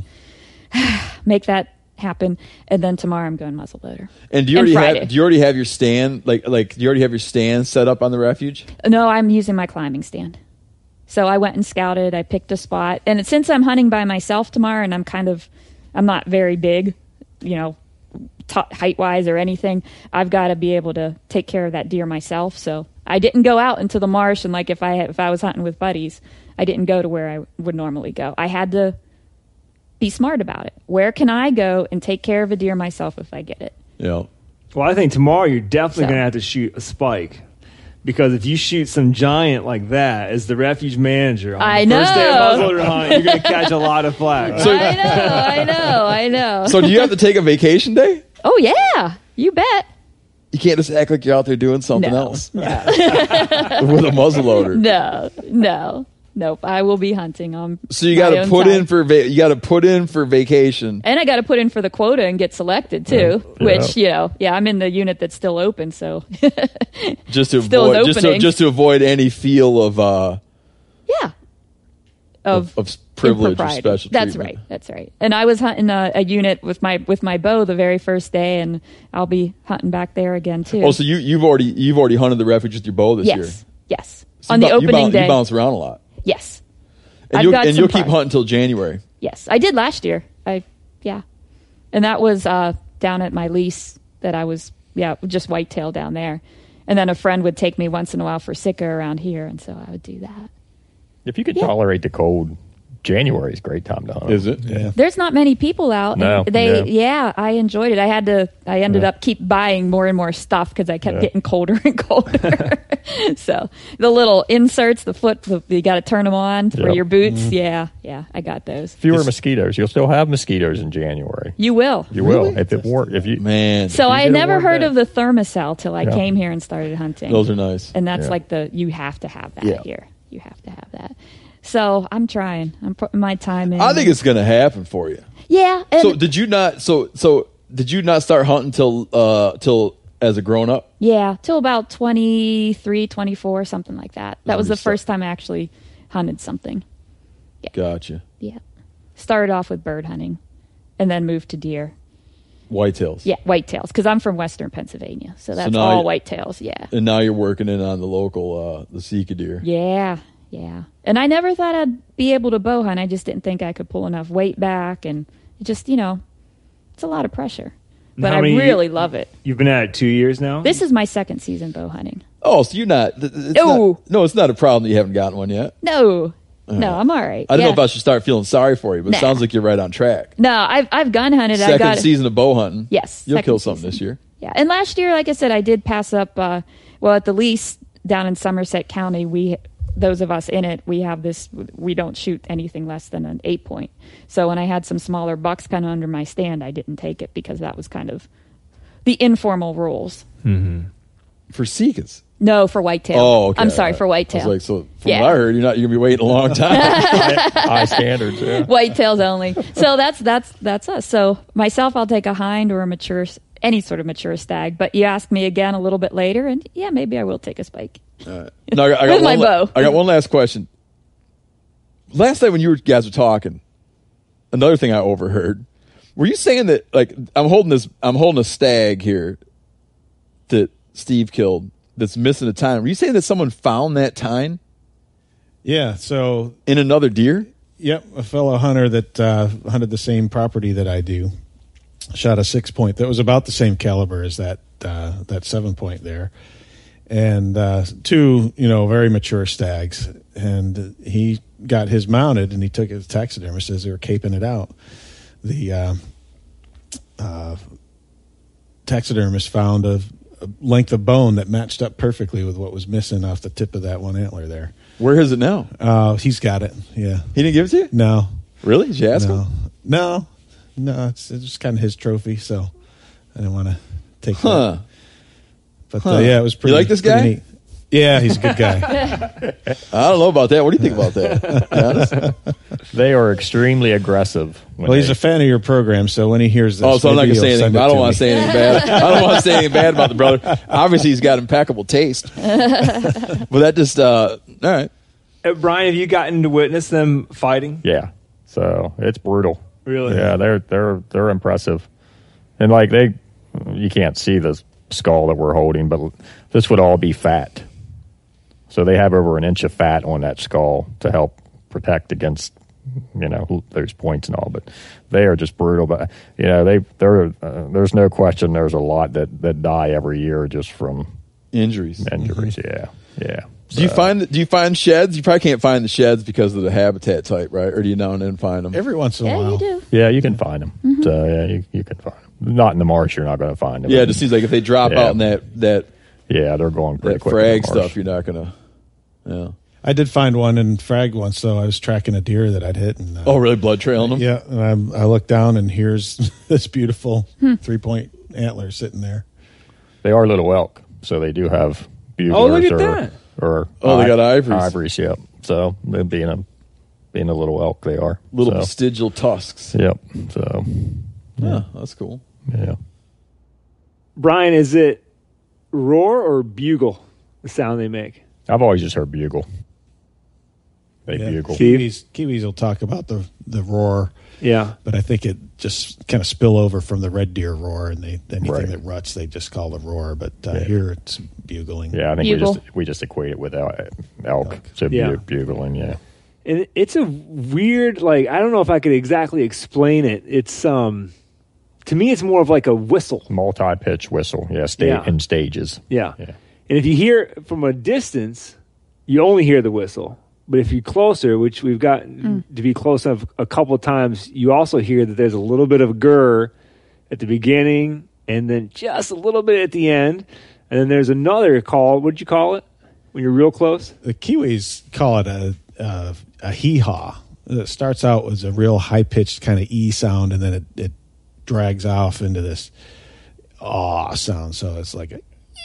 make that happen. And then tomorrow I'm going muzzleloader. And do you And already Friday. have? Do you already have your stand? Like like do you already have your stand set up on the refuge? No, I'm using my climbing stand. So I went and scouted. I picked a spot. And since I'm hunting by myself tomorrow and I'm kind of, I'm not very big, you know, t- height-wise or anything, I've got to be able to take care of that deer myself. So I didn't go out into the marsh and like if I had, if I was hunting with buddies, I didn't go to where I would normally go. I had to be smart about it. Where can I go and take care of a deer myself if I get it? Yeah. Well, I think tomorrow you're definitely So. going to have to shoot a spike. Because if you shoot some giant like that as the refuge manager on I the first day of know. muzzleloader hunt, you're going to catch a lot of flack. I know, I know, I know. So do you have to take a vacation day? Oh, yeah. You bet. You can't just act like you're out there doing something No. else with a muzzleloader. No, no, nope. I will be hunting on. So you my got to own put time. in for va- you got to put in for vacation. and I got to put in for the quota and get selected too. Which you know, yeah, I'm in the unit that's still open, so Just to Still avoid an just to, opening. just to avoid any feel of uh yeah, of, of, of privilege or impropriety. special That's treatment. right. That's right. And I was hunting a, a unit with my with my bow the very first day, and I'll be hunting back there again too. Oh, so you you've already you've already hunted the refuge with your bow this yes, year. yes. So On you the bou- you opening bounce, day, you bounce around a lot, yes, and I've you'll got and some you'll keep fun. hunting until January. yes. I did last year. I yeah, and that was uh, down at my lease that I was yeah just whitetail down there, and then a friend would take me once in a while for Sitka around here, and so I would do that. If you could Yeah. tolerate the cold, January is a great time to hunt. Is it? Yeah. There's not many people out. No, and they, yeah. yeah, I enjoyed it. I had to, I ended Yeah. up keep buying more and more stuff because I kept Yeah. getting colder and colder. So the little inserts, the foot, the, you got to turn them on for Yep. your boots. Yeah, yeah, I got those. Fewer mosquitoes. You'll still have mosquitoes in January. You will. You will if it war- if you Man, So you I get had a never warm heard day. of the thermocell till I Yeah. came here and started hunting. those are nice. and that's Yeah. like the you have to have that Yeah. here. You have to have that. So I'm trying. I'm putting my time in. I think it's going to happen for you. yeah. And So did you not? So so did you not start hunting till uh till as a grown up? Yeah, till about twenty-three, twenty-four, something like that. That was when the you start- first time I actually hunted something. Gotcha. Yeah. Started off with bird hunting and then moved to deer. Whitetails. Yeah, whitetails, because I'm from Western Pennsylvania, so that's now all you- whitetails. Yeah, And now you're working in on the local, uh, the Sika deer. yeah, yeah. And I never thought I'd be able to bow hunt. I just didn't think I could pull enough weight back, and it just, you know, it's a lot of pressure. But How I many- really love it. You've been at it two years now? This is my second season bow hunting. Oh, so you're not. th- th- It's No. not- no, it's not a problem that you haven't gotten one yet. No, no, I'm all right. I don't yeah. know if I should start feeling sorry for you, but Nah. it sounds like you're right on track. No, I've I've gun hunted. I Second got season of bow hunting. Yes, You'll second kill something season. this year. Yeah, and last year, like I said, I did pass up. Uh, well, at the least down in Somerset County, we those of us in it, we have this. We don't shoot anything less than an eight point. So when I had some smaller bucks kind of under my stand, I didn't take it because that was kind of the informal rules. For Sikas. No, for whitetail. Oh, okay. I'm sorry, for I whitetail. was like, so from Yeah. what I heard, you're not. You're gonna be waiting a long time. High standards. Yeah. Whitetails only. So that's that's that's us. So myself, I'll take a hind or a mature, any sort of mature stag. But you ask me again a little bit later, and yeah, maybe I will take a spike. No, I got, I got With my one la- bow. I got one last question. Last night when you were, guys were talking, another thing I overheard. Were you saying that, like, I'm holding this, I'm holding a stag here that Steve killed that's missing a tine. Were you saying that someone found that tine Yeah. So, in another deer? yep, a fellow hunter that uh, hunted the same property that I do shot a six point that was about the same caliber as that uh, that seven point there, and uh, two, you know, very mature stags. And he got his mounted, and he took it to taxidermist as they were caping it out. The uh, uh, taxidermist found a, a length of bone that matched up perfectly with what was missing off the tip of that one antler there. Where is it now? Uh, he's got it. Yeah. He didn't give it to you? No. Really? Did you ask No. him? No. No. It's, it's just kind of his trophy, so I didn't want to take Huh. that. But Huh. uh, yeah, it was pretty. You like this pretty guy? neat. Yeah, he's a good guy. I don't know about that. What do you think about that? Be honest? They are extremely aggressive. when Well, he's they- a fan of your program, so when he hears this, Oh, so I'm not maybe going to say he'll anything. send it I don't to want me. to say anything bad. I don't want to say anything bad about the brother. Obviously, he's got impeccable taste. But that just, uh, all right. Uh, Brian, have you gotten to witness them fighting? Yeah. So it's brutal. Really? Yeah, they're they're they're impressive. And like they you can't see the skull that we're holding, but this would all be fat. So they have over an inch of fat on that skull to help protect against, you know, those points and all. But they are just brutal. But you know, they they're uh, there's no question. There's a lot that, that die every year just from Injuries. injuries. Yeah, yeah. Do you So- find do you find sheds? You probably can't find the sheds because of the habitat type, right? Or do you now and then find them? Every once in a Yeah, while. you do. Yeah, you can find them. So yeah, you you can find them. Not in the marsh. You're not going to find them. Yeah, it just seems like if they drop Yeah. out in that that Yeah, they're going pretty that quick. in the frag marsh. stuff, you're not gonna. Yeah. I did find one in frag once, though. I was tracking a deer that I'd hit, and uh, Oh, really? Blood trailing them? yeah, and I, I looked down, and here's this beautiful three point antler sitting there. They are little elk, so they do have buglers. Oh, look at or, that. Or Oh, they got i- ivories. Ivories, yep. So they being a being a little elk, they are Little So, vestigial tusks. Yep. So Yeah, that's cool. yeah. Brian, is it roar or bugle, the sound they make? I've always just heard bugle. They Yeah. bugle. Steve? Kiwis, Kiwis will talk about the the roar, Yeah. but I think it just kind of spill over from the red deer roar, and they anything Right. that ruts they just call the roar. But uh, Yeah. here it's bugling. Yeah, I think Bugle. we just we just equate it with el- elk. So Yeah. bu- bugling, yeah. And it's a weird, like, I don't know if I could exactly explain it. It's, um, to me, it's more of like a whistle. Multi-pitch whistle, yeah, sta- Yeah. in stages. Yeah. Yeah. And if you hear from a distance, you only hear the whistle. But if you're closer, which we've gotten to be close enough a couple of times, you also hear that there's a little bit of grr at the beginning and then just a little bit at the end. And then there's another call. What'd you call it when you're real close? The Kiwis call it a a, a hee haw. It starts out as a real high pitched kind of e sound, and then it, it drags off into this ah sound. So it's like a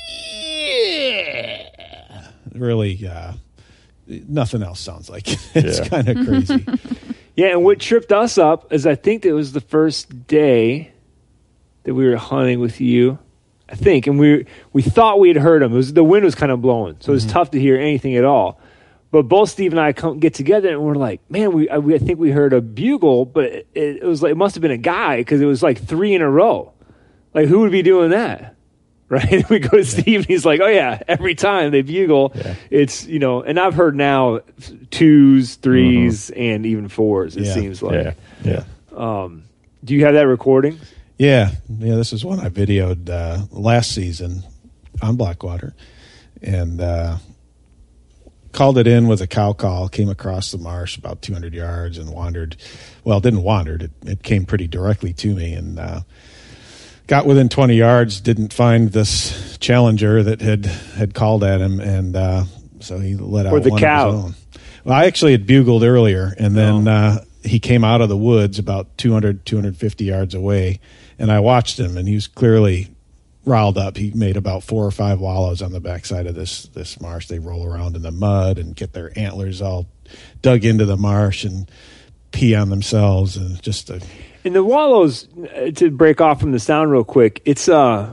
really uh, nothing else sounds like it. It's Yeah. kind of crazy. Yeah, and what tripped us up is I think it was the first day that we were hunting with you. I think, and we we thought we had heard him. It was the wind was kind of blowing, so it was tough to hear anything at all. But both Steve and I come, get together, and we're like, "Man, we I, we I think we heard a bugle, but it, it was like it must have been a guy because it was like three in a row." Like, who would be doing that? Right? We go to Steve, and he's like, oh, yeah, every time they bugle, yeah. it's, you know, and I've heard now twos, threes, mm-hmm. and even fours, it yeah. seems like. Yeah. yeah. Um, do you have that recording? Yeah. Yeah, this is one I videoed uh, last season on Blackwater. And uh, called it in with a cow call, came across the marsh about two hundred yards and wandered. Well, it didn't wander. It, it came pretty directly to me, and uh, got within twenty yards, didn't find this challenger that had, had called at him, and uh, so he let out or the one cow. of his own. Well, I actually had bugled earlier, and then oh. uh, he came out of the woods about two hundred, two hundred fifty yards away, and I watched him, and he was clearly riled up. He made about four or five wallows on the backside of this this marsh. They roll around in the mud and get their antlers all dug into the marsh and pee on themselves, and just a... And the wallows, to break off from the sound real quick, it's uh,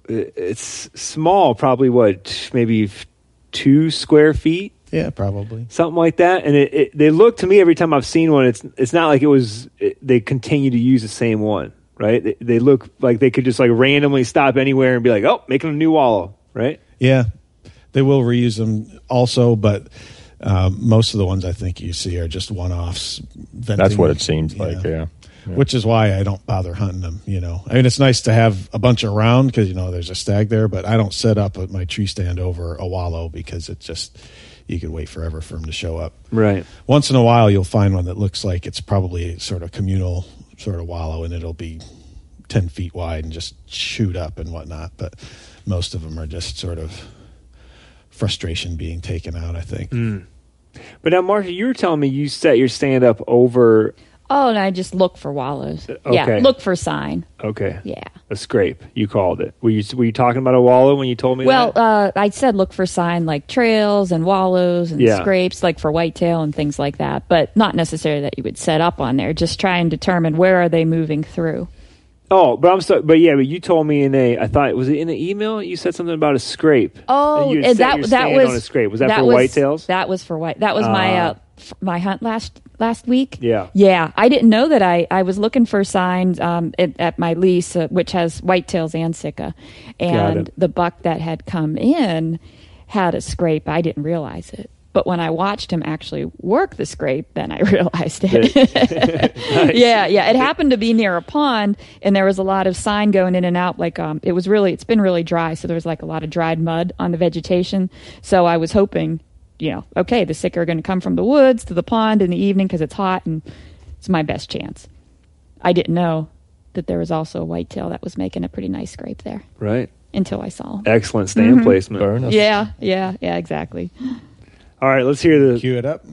it's small, probably what, maybe two square feet? Yeah, probably. Something like that. And it, it, they look to me, every time I've seen one, it's it's not like it was, it, they continue to use the same one, right? They, they look like they could just like randomly stop anywhere and be like, oh, making a new wallow, right? Yeah, they will reuse them also, but uh, most of the ones I think you see are just one-offs. Venting. That's what it seems yeah. like, yeah. Yeah. Which is why I don't bother hunting them, you know. I mean, it's nice to have a bunch around because, you know, there's a stag there, but I don't set up at my tree stand over a wallow because it's just, you could wait forever for them to show up. Right. Once in a while, you'll find one that looks like it's probably sort of communal sort of wallow, and it'll be ten feet wide and just shoot up and whatnot. But most of them are just sort of frustration being taken out, I think. Mm. But now, Marcia, you were telling me you set your stand up over... Oh, and I just look for wallows. Okay. Yeah, look for sign. Okay. Yeah. A scrape, you called it. Were you were you talking about a wallow when you told me well, that? Well, uh, I said look for sign like trails and wallows and yeah. scrapes, like for whitetail and things like that, but not necessarily that you would set up on there. Just try and determine where are they moving through. Oh, but I'm so, but yeah, but you told me in a, I thought, was it in the email? You said something about a scrape. Oh, and, and that that was on a scrape. Was that, that for was, whitetails? That was for white. That was uh, my uh, f- my hunt last last week. Yeah, yeah. I didn't know that. I, I was looking for signs um, at, at my lease, uh, which has whitetails and sika, and the buck that had come in had a scrape. I didn't realize it. But when I watched him actually work the scrape, then I realized it. Nice. Yeah, yeah. It happened to be near a pond, and there was a lot of sign going in and out. Like um, it was really, it's been really dry, so there was like a lot of dried mud on the vegetation. So I was hoping, you know, okay, the sick are going to come from the woods to the pond in the evening because it's hot, and it's my best chance. I didn't know that there was also a whitetail that was making a pretty nice scrape there. Right. Until I saw him. Excellent stand mm-hmm. placement. Bonus. Yeah, yeah, yeah, exactly. All right, let's hear the... Cue it up.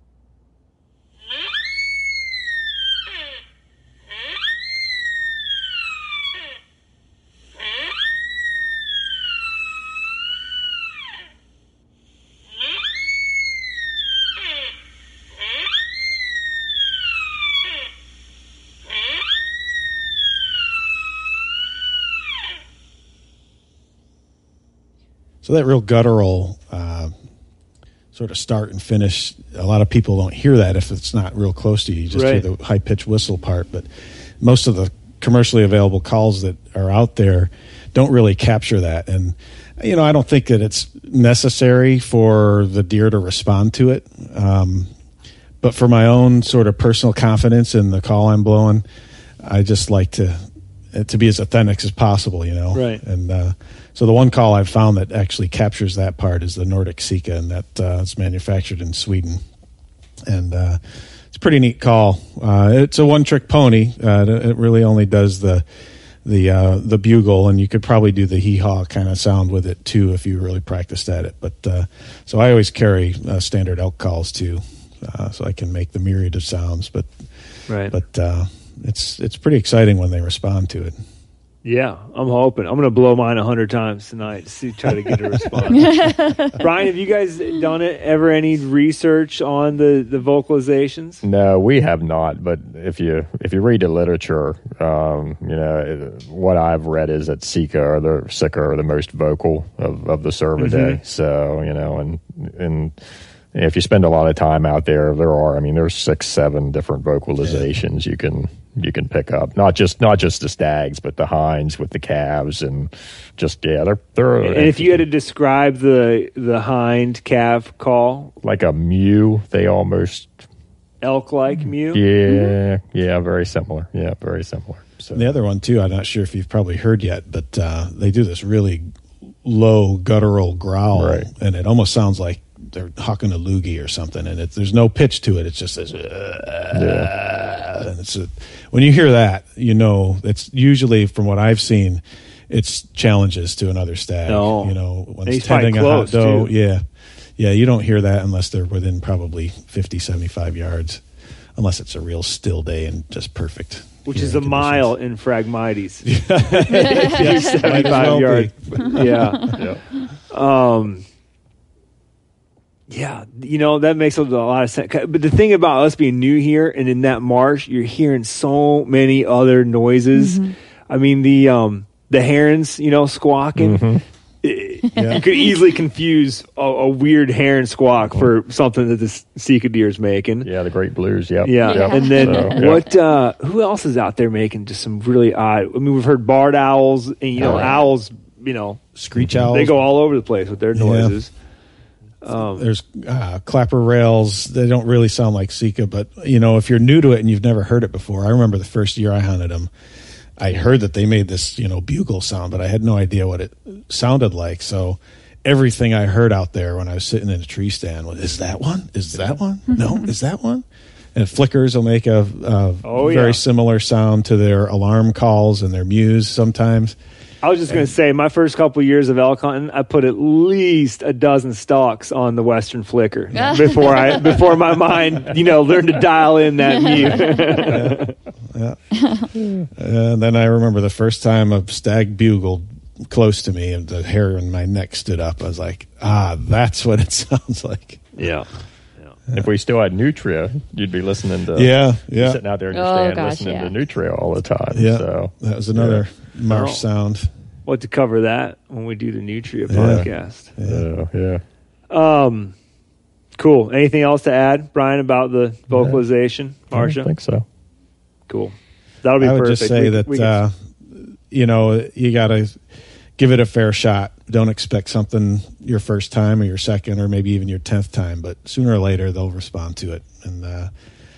So that real guttural... Uh, sort of start and finish. A lot of people don't hear that if it's not real close to you. You just right. hear the high-pitched whistle part. But most of the commercially available calls that are out there don't really capture that. And, you know, I don't think that it's necessary for the deer to respond to it. Um, but for my own sort of personal confidence in the call I'm blowing, I just like to to be as authentic as possible, you know. Right. And uh, so the one call I've found that actually captures that part is the Nordic Sika, and that uh, it's manufactured in Sweden. And uh, it's a pretty neat call. Uh, it's a one-trick pony. Uh, it really only does the the uh, the bugle, and you could probably do the hee-haw kind of sound with it too if you really practiced at it. But uh, so I always carry uh, standard elk calls too, uh, so I can make the myriad of sounds. But right. But uh, it's it's pretty exciting when they respond to it. Yeah, I'm hoping. I'm going to blow mine a hundred times tonight to see, try to get a response. Brian, have you guys done it? Ever any research on the, the vocalizations? No, we have not. But if you if you read the literature, um, you know what I've read is that Sika or the Sika are the most vocal of, of the Cervidae. Mm-hmm. So you know, and and And if you spend a lot of time out there, there are, I mean, there's six, seven different vocalizations you can you can pick up. Not just not just the stags, but the hinds with the calves, and just yeah, they're they're. And if you had to describe the the hind calf call, like a mew, they almost elk-like mew. Yeah, yeah, very similar. Yeah, very similar. So The other one too, I'm not sure if you've probably heard yet, but uh, they do this really low guttural growl, Right. and it almost sounds like they're hawking a loogie or something, and it, there's no pitch to it. It's just this, uh, and it's a, when you hear that, you know, it's usually, from what I've seen, it's challenges to another stag. No. You know, when And it's he's probably tending a hot close, doe, too. yeah, yeah, you don't hear that unless they're within probably fifty, seventy-five yards, unless it's a real still day and just perfect. Which hearing is a conditions. mile in Phragmites. Might as seventy-five well yards. be. Yeah. Um, yeah, you know, that makes a lot of sense. But the thing about us being new here and in that marsh, you're hearing so many other noises. I mean, the um, the herons, you know, squawking. Mm-hmm. Yeah. You could easily confuse a, a weird heron squawk for something that the Sika deer is making. yeah, the great blues. Yep. Yeah. Yep. And then So, yeah. what, uh, who else is out there making just some really odd, I mean, we've heard barred owls and, you know, Oh, yeah. owls, you know, Screech owls. they go all over the place with their Yeah. noises. There's uh, clapper rails. They don't really sound like Sika, but you know, if you're new to it and you've never heard it before, I remember the first year I hunted them, I heard that they made this, you know, bugle sound, but I had no idea what it sounded like. So everything I heard out there when I was sitting in a tree stand was, "Is that one? Is that one? No, is that one?" And flickers will make a, a Oh, very yeah. similar sound to their alarm calls and their mews sometimes. I was just going to say, my first couple of years of elk hunting, I put at least a dozen stalks on the Western flicker before I before my mind, you know, learned to dial in that mew. And then I remember the first time a stag bugled close to me and the hair in my neck stood up. I was like, ah, that's what it sounds like. Yeah. If we still had Nutria, you'd be listening to Yeah, yeah. sitting out there in your Oh, stand gosh, listening yeah. to Nutria all the time. Yeah, So that was another marsh Oh. sound. We'll have to cover that when we do the Nutria Yeah. podcast. yeah, yeah. Um, cool. Anything else to add, Brian, about the vocalization, I don't Marsha? think so. Cool. That'll be I would perfect. just say We- that we can- uh, you know, you got to give it a fair shot. Don't expect something your first time or your second or maybe even your tenth time, but sooner or later they'll respond to it and uh,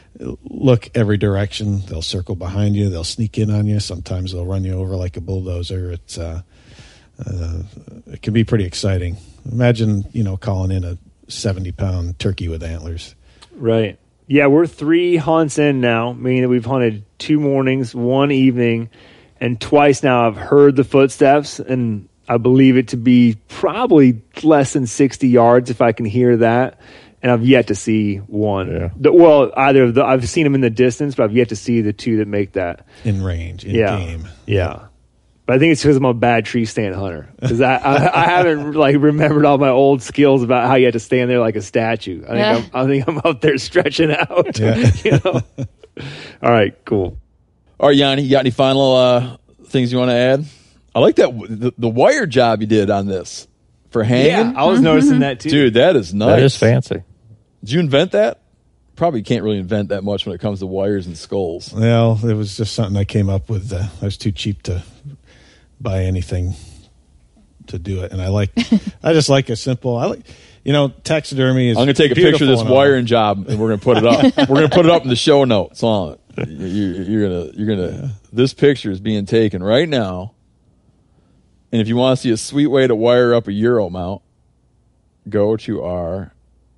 look every direction. They'll circle behind you. They'll sneak in on you. Sometimes they'll run you over like a bulldozer. It's uh, uh, it can be pretty exciting. Imagine, you know, calling in a seventy pound turkey with antlers. Right. Yeah, we're three hunts in now, meaning that we've hunted two mornings, one evening, and twice now I've heard the footsteps, and I believe it to be probably less than sixty yards if I can hear that. And I've yet to see one. Yeah. The, well, either of the, I've seen them in the distance, but I've yet to see the two that make that. In range, in Yeah. game. Yeah. But I think it's because I'm a bad tree stand hunter. Because I, I, I haven't like remembered all my old skills about how you had to stand there like a statue. I think, Yeah. I'm, I think I'm out there stretching out. Yeah. You know? All right, cool. All right, Yanni, you got any final uh, things you want to add? I like that the, the wire job you did on this for hanging. Yeah, I was noticing that too. Dude, that is nice. That is fancy. Did you invent that? Probably can't really invent that much when it comes to wires and skulls. Well, it was just something I came up with. Uh, I was too cheap to buy anything to do it, and I like. I just like a simple. I like, you know, taxidermy is. I'm going to take a picture of beautiful this and all. wiring job, and we're going to put it up. We're going to put it up in the show notes on it. You, you're gonna, you're gonna. This picture is being taken right now, and if you want to see a sweet way to wire up a Euro mount, go to our.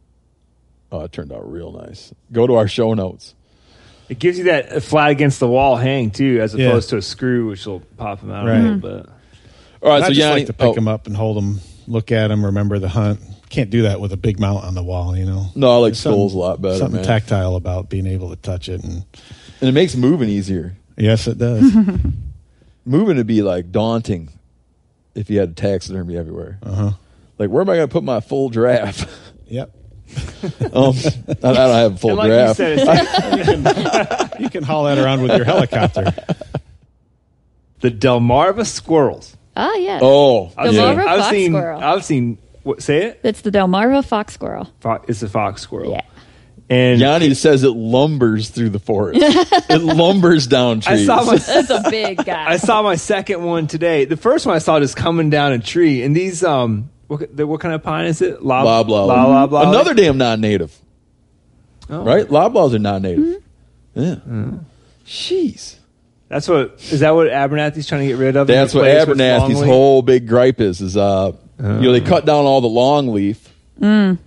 Oh, it turned out real nice. Go to our show notes. It gives you that flat against the wall hang too, as Yeah. opposed to a screw, which will pop them out Right. a little bit. All right, I so just Yanni, like to pick oh, them up and hold them, look at them, remember the hunt. Can't do that with a big mount on the wall, you know. No, I like There's something- skulls a lot better, Something man. tactile about being able to touch it, and and it makes moving easier. yes, it does. Moving would be like daunting if you had taxidermy everywhere. Uh huh. Like, where am I going to put my full giraffe? Yep. um, I, I don't have a full And like giraffe. you said, it's You can haul that around with your helicopter. the Delmarva squirrels. Oh, yeah. oh, I've The seen, Delmarva I've fox seen, squirrel. I've seen What, say it. It's the Delmarva fox squirrel. Fo- It's a fox squirrel. Yeah. And Yanni says it lumbers through the forest. It lumbers down I trees. saw my That's a big guy. I saw my second one today. The first one I saw just coming down a tree, and these um, what, the, what kind of pine is it? Lob, Loblolly. Lob- loblolly? Another damn non-native. Oh. Right? Loblollies are non-native. Mm-hmm. Yeah. Mm-hmm. Jeez. That's what is that what Abernathy's trying to get rid of? That's what Replace with Abernathy's longleaf? whole big gripe is. Is uh, you know, they cut down all the longleaf, Mm.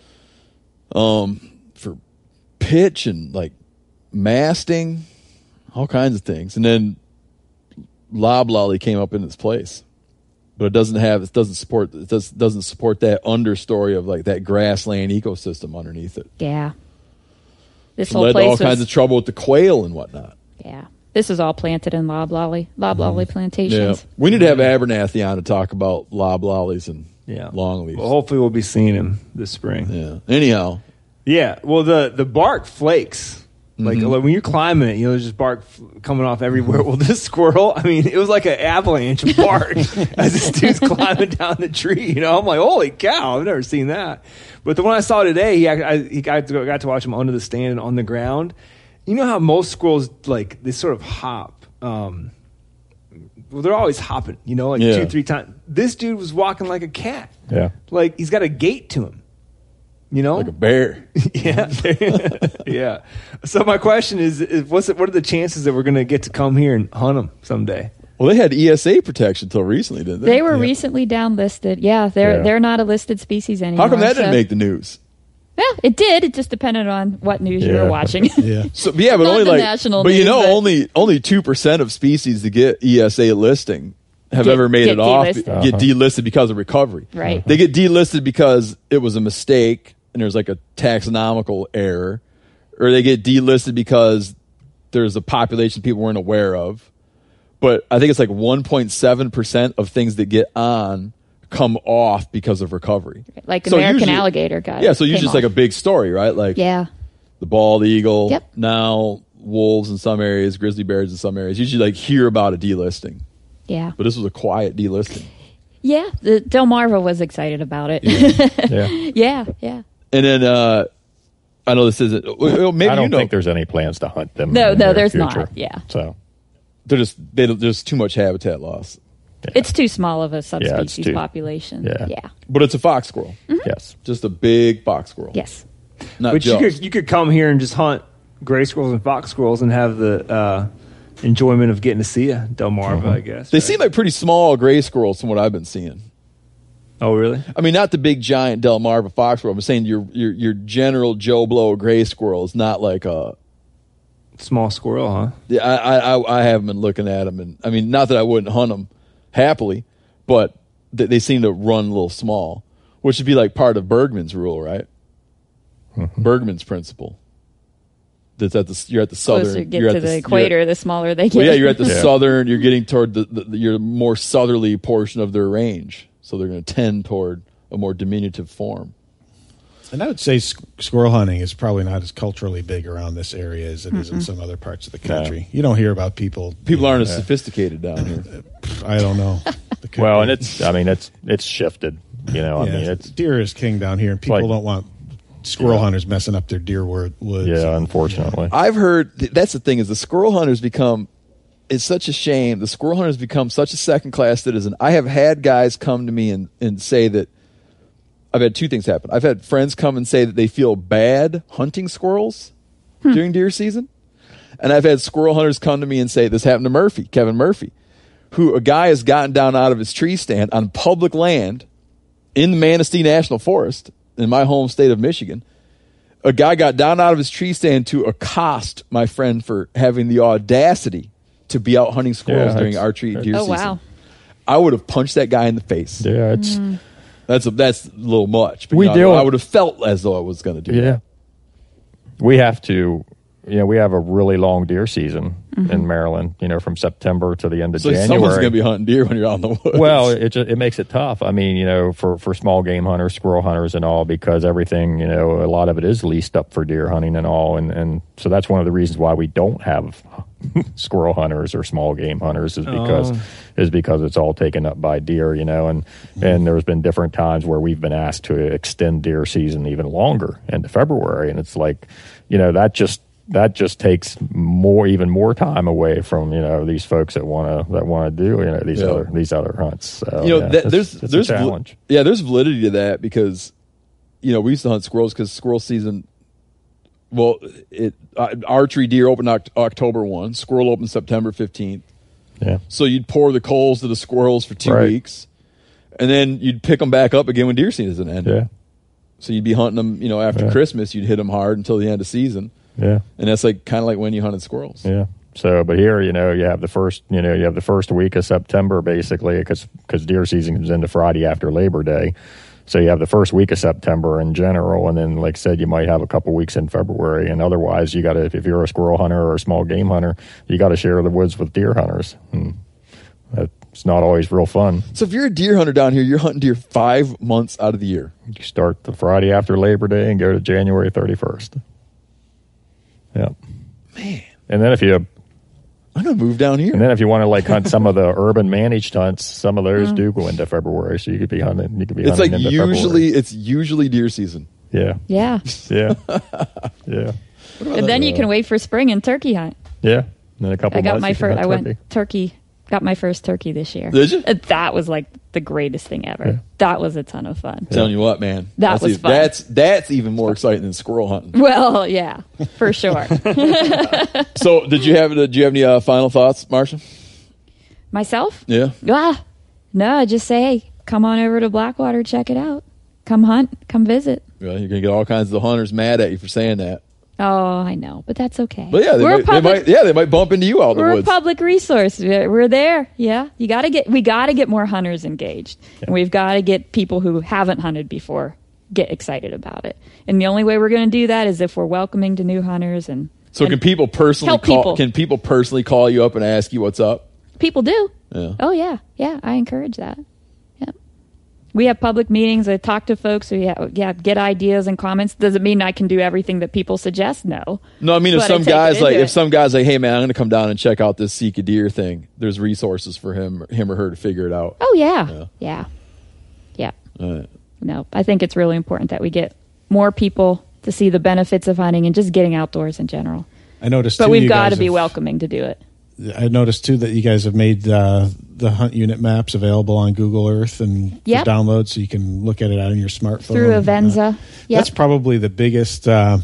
um, for pitch and like masting, all kinds of things, and then loblolly came up in its place, but it doesn't have, it doesn't support, it does, doesn't support that understory of like that grassland ecosystem underneath it. Yeah. This It whole led to place all was, kinds of trouble with the quail and whatnot. yeah. This is all planted in loblolly, loblolly Yeah, plantations. we need to have Abernathy on to talk about loblollies and Yeah. longleaves. Well, hopefully we'll be seeing him this spring. Yeah. Anyhow, Yeah. Well, the the bark flakes. Like Mhm. when you're climbing it, you know, there's just bark f- coming off everywhere. Well, this squirrel, I mean, it was like an avalanche of bark as this dude's climbing down the tree. You know, I'm like, holy cow, I've never seen that. But the one I saw today, he, I, he got, to, got to watch him under the stand and on the ground. You know how most squirrels, like, they sort of hop. Um, well, they're always hopping, you know, like Yeah. two, three times. This dude was walking like a cat. Yeah. Like, he's got a gait to him. You know, like a bear. yeah, yeah. So my question is, is what's it, what are the chances that we're going to get to come here and hunt them someday? Well, they had E S A protection until recently, didn't they? They were recently downlisted. Yeah, they're Yeah. they're not a listed species anymore. How come that didn't so- make the news? Well, it did. It just depended on what news you Yeah. were watching. Yeah. So yeah, but Not only the like, national but you news, know, but- only only two percent of species that get E S A listing have Get- ever made get it off. delisted. Get Uh-huh. delisted because of recovery. Right. They get delisted because it was a mistake and there's like a taxonomical error, or they get delisted because there's a population people weren't aware of. But I think it's like one point seven percent of things that get on come off because of recovery. Like So American usually- alligator guy. Yeah, so usually came it's like a off. big story, right? Like Yeah. the bald eagle, Yep. now wolves in some areas, grizzly bears in some areas. Usually like hear about a delisting. Yeah. But this was a quiet delisting. Yeah. The Delmarva was excited about it. Yeah. yeah. Yeah. And then uh I know this isn't well, maybe I don't you know think there's any plans to hunt them. No, in the no, near there's future. not. Yeah. So they're just they don't- there's too much habitat loss. It's too small of a it's subspecies too- population. yeah. Yeah. But it's a fox squirrel. yes, Just a big fox squirrel. Yes. Not But you just. could you could come here and just hunt gray squirrels and fox squirrels and have the uh, enjoyment of getting to see a Delmarva, I guess. They right? seem like pretty small gray squirrels from what I've been seeing. Oh, really? I mean, not the big giant Delmarva fox squirrel. I'm saying your your your general Joe Blow gray squirrel is not like a. Small squirrel, huh? Yeah, I, I I haven't been looking at them, and I mean, not that I wouldn't hunt them happily, but they, they seem to run a little small, which would be like part of Bergman's rule, right? Bergman's principle. That's at the you're at the southern. Closer you get you're to at the, you're equator, at- the smaller they get. well, yeah, you're at the Yeah. southern. You're getting toward the, the, the your more southerly portion of their range, so they're going to tend toward a more diminutive form. And I would say squ- squirrel hunting is probably not as culturally big around this area as it is in some other parts of the country. You don't hear about people. People aren't as Yeah. sophisticated down here. I don't know. It could well, be. and it's I mean it's it's shifted. You know, I Yeah, mean it's deer is king down here, and people like- don't want squirrel hunters messing up their deer wor- woods. yeah, unfortunately. I've heard th- that's the thing is the squirrel hunters become. It's such a shame. The squirrel hunters become such a second class citizen. I have had guys come to me and, and say that. I've had two things happen. I've had friends come and say that they feel bad hunting squirrels during deer season. And I've had squirrel hunters come to me and say, this happened to Murphy, Kevin Murphy, who a guy has gotten down out of his tree stand on public land in the Manistee National Forest in my home state of Michigan. A guy got down out of his tree stand to accost my friend for having the audacity to be out hunting squirrels Yeah, during it's- archery deer Oh, season. wow. I would have punched that guy in the face. Yeah, it's That's a, that's a little much. But We you know, deal- I would have felt as though I was going to do yeah. that. We have to, you know, we have a really long deer season Mm-hmm. in Maryland, you know, from September to the end of So January. someone's going to be hunting deer when you're out in the woods. Well, it just, it makes it tough. I mean, you know, for, for small game hunters, squirrel hunters and all, because everything, you know, a lot of it is leased up for deer hunting and all. And, and so that's one of the reasons why we don't have squirrel hunters or small game hunters is because Oh. is because it's all taken up by deer, you know, and, and there's been different times where we've been asked to extend deer season even longer into February. And it's like, you know, that just, that just takes more, even more time away from, you know, these folks that want to that want to do, you know, these Yeah. other these other hunts. So, you know, yeah, that, it's- there's it's there's a val- challenge. yeah, there's validity to that because, you know, we used to hunt squirrels because squirrel season. Well, it uh, archery deer opened Oct- October first, squirrel opened September fifteenth. Yeah, So you'd pour the coals to the squirrels for two Right. weeks, and then you'd pick them back up again when deer season ended. yeah, So you'd be hunting them, you know, after Yeah. Christmas. You'd hit them hard until the end of season, yeah. and that's like kind of like when you hunted squirrels. Yeah. So, but here, you know, you have the first, you know, you have the first week of September basically because because deer season comes into Friday after Labor Day. So you have the first week of September in general, and then, like I said, you might have a couple weeks in February. And otherwise, you got to, if you're a squirrel hunter or a small game hunter, you got to share the woods with deer hunters. And that's not always real fun. So if you're a deer hunter down here, you're hunting deer five months out of the year. You start the Friday after Labor Day and go to January thirty-first. Yeah. Man, And then if you I'm gonna move down here. And then if you want to like hunt some of the urban managed hunts, some of Mm. those do go into February. So you could be hunting. You could be. It's like hunting into usually February. it's usually deer season. Yeah, Yeah. yeah, yeah, And then you can wait for spring and turkey hunt. yeah. And then a couple. I got months my you can first. hunt I went turkey. turkey. Got my first turkey this year. Did you? And that was like the greatest thing ever. Yeah. That was a ton of fun. Telling you what, man, That that's was even, fun. That's that's even more exciting than squirrel hunting. Well, yeah, for sure. So, did you have did you have any uh, final thoughts, Marcia? Myself? Yeah. Ah, no, just say, hey, come on over to Blackwater, check it out. Come hunt, come visit. Well, you're gonna get all kinds of hunters mad at you for saying that. Oh, I know, but that's okay. But yeah, they, we're might, a public, they might. Yeah, they might bump into you out in the we're a woods. public resource. We're we're there. Yeah, you got to get. We got to get more hunters engaged, and we've got to get people who haven't hunted before get excited about it. And the only way we're going to do that is if we're welcoming to new hunters. And So, and can people personally help call? people. Can people personally call you up and ask you what's up? people do. Yeah. Oh yeah, yeah. I encourage that. Yeah. We have public meetings. I talk to folks. We have, yeah, get ideas and comments. Does it mean I can do everything that people suggest? No. No, I mean if But I some take it guys into like it. if some guys like, hey man, I'm going to come down and check out this Seek a Deer thing. There's resources for him, him or her to figure it out. Oh yeah, Yeah. yeah, yeah. All right. No, I think it's really important that we get more people to see the benefits of hunting and just getting outdoors in general. I noticed, But too, we've you got to guys be have- welcoming to do it. I noticed too that you guys have made uh, the hunt unit maps available on Google Earth and Yep. for download, so you can look at it on your smartphone Through and whatnot. Avenza. Yep. That's probably the biggest uh,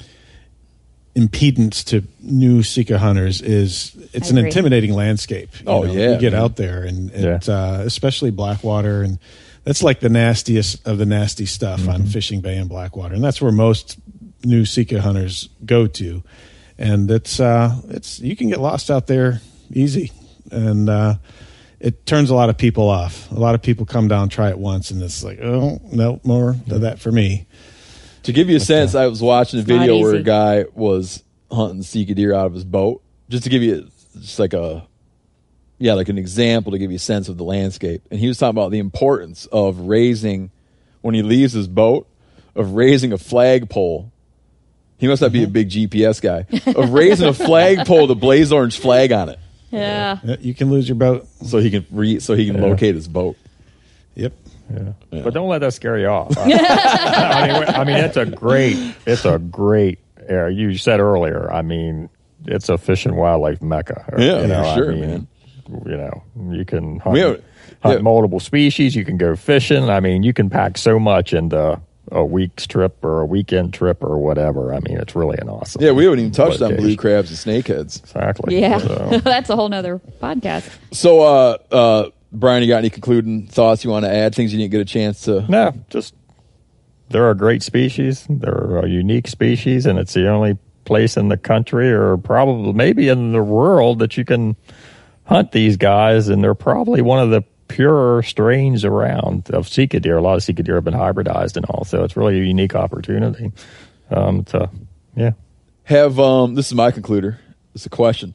impedance to new Sika hunters. Is it's I an agree. intimidating landscape. You Oh, know, yeah, you get man. out there and it, Yeah. uh, especially Blackwater, and that's like the nastiest of the nasty stuff Mm-hmm. on Fishing Bay and Blackwater, and that's where most new Sika hunters go to. And it's uh, it's you can get lost out there easy, and uh, it turns a lot of people off. A lot of people come down, try it once, and it's like, oh no, more of that for me. To give you a sense, I was watching a It's not video where a easy. guy was hunting Seek a Deer out of his boat. Just to give you just like a yeah, like an example to give you a sense of the landscape. And he was talking about the importance of raising when he leaves his boat, of raising a flagpole. He must not be a big G P S guy. Of raising a flagpole with a blaze orange flag on it, Yeah. Yeah, you can lose your boat. so he can re, so he can Yeah. locate his boat. Yep. Yeah. But don't let that scare you off. I mean, I mean, it's a great, it's a great area. You said earlier, I mean, it's a fish and wildlife mecca. Yeah, you know, for sure, I mean, man. You know, you can hunt, We have- hunt yeah. multiple species. You can go fishing. I mean, you can pack so much into a week's trip or a weekend trip or whatever. I mean, it's really an awesome. Yeah, we haven't even touched on blue location. crabs and snakeheads. Exactly. Yeah. So, That's a whole nother podcast. So, uh, uh, Brian, you got any concluding thoughts you want to add? Things you didn't get a chance to? no, just they're a great species. They're a unique species, and it's the only place in the country, or probably maybe in the world, that you can hunt these guys. And they're probably one of the purer strains around of Sika deer. A lot of Sika deer have been hybridized and all, so it's really a unique opportunity. Um, to yeah, Have um, this is my concluder. It's a question.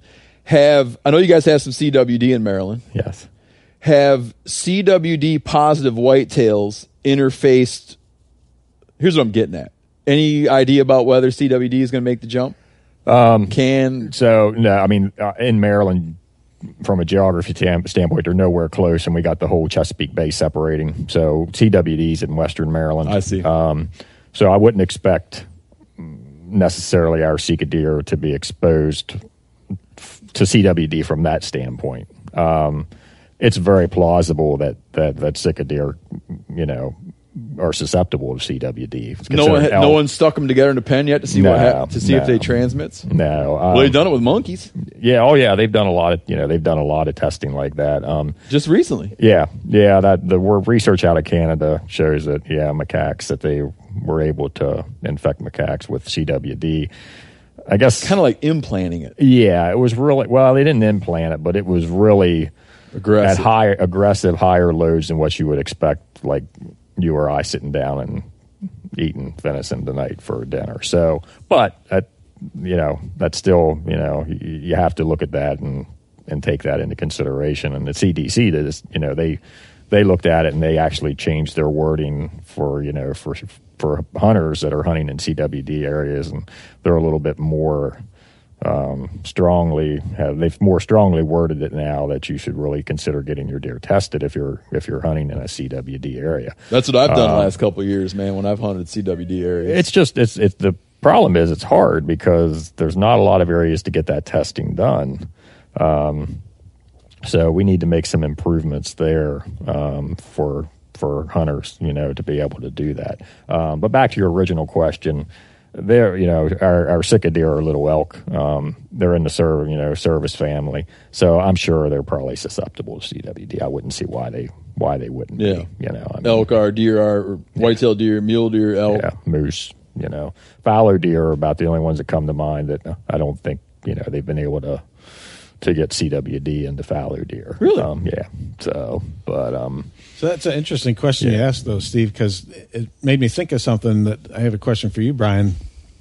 have I know you guys have some C W D in Maryland. Yes. Have C W D positive whitetails interfaced? Here's what I'm getting at. Any idea about whether C W D is going to make the jump? Um, Can so no. I mean, uh, in Maryland, from a geography tam- standpoint, they're nowhere close, and we got the whole Chesapeake Bay separating. So C W D's in Western Maryland. I see. Um, so I wouldn't expect necessarily our Sika deer to be exposed f- to C W D from that standpoint. Um, it's very plausible that that that Sika deer, you know, are susceptible to C W D. no one, ha- no one stuck them together in a pen yet to see No, what ha- to see no. if they transmits. No, um, Well, they've done it with monkeys yeah, oh yeah, they've done a lot of you know they've done a lot of testing like that. Um, just recently. yeah, yeah, that the work research out of Canada shows that yeah, macaques that they were able to infect macaques with C W D. I guess Kind of like implanting it. yeah, it was really well. They didn't implant it, but it was really Aggressive. at higher aggressive higher loads than what you would expect, like you or I sitting down and eating venison tonight for dinner. So, but that, you know, that's still, you know, you, you have to look at that and, and take that into consideration. And the C D C, does, you know, they they looked at it and they actually changed their wording for, you know, for for hunters that are hunting in C W D areas, and they're a little bit more um, strongly have they've more strongly worded it now that you should really consider getting your deer tested if you're if you're hunting in a C W D area. That's what I've done Uh, the last couple of years, man. When I've hunted C W D areas, It's just it's it's the problem is it's hard because there's not a lot of areas to get that testing done. Um, so we need to make some improvements there um, for for hunters, you know, to be able to do that. Um, but back to your original question. They're, you know, our, our Sika deer are little elk. Um, they're in the serv, you know, service family, so I'm sure they're probably susceptible to C W D. I wouldn't see why they why they wouldn't Yeah. be. You know, I mean, elk are, deer are, or whitetail deer, mule deer, elk. yeah, moose. You know, fallow deer are about the only ones that come to mind that I don't think you know they've been able to to get C W D into fallow deer. Really? Um, yeah. So, but um, So that's an interesting question you asked, though, Steve, because it made me think of something that I have a question for you, Brian.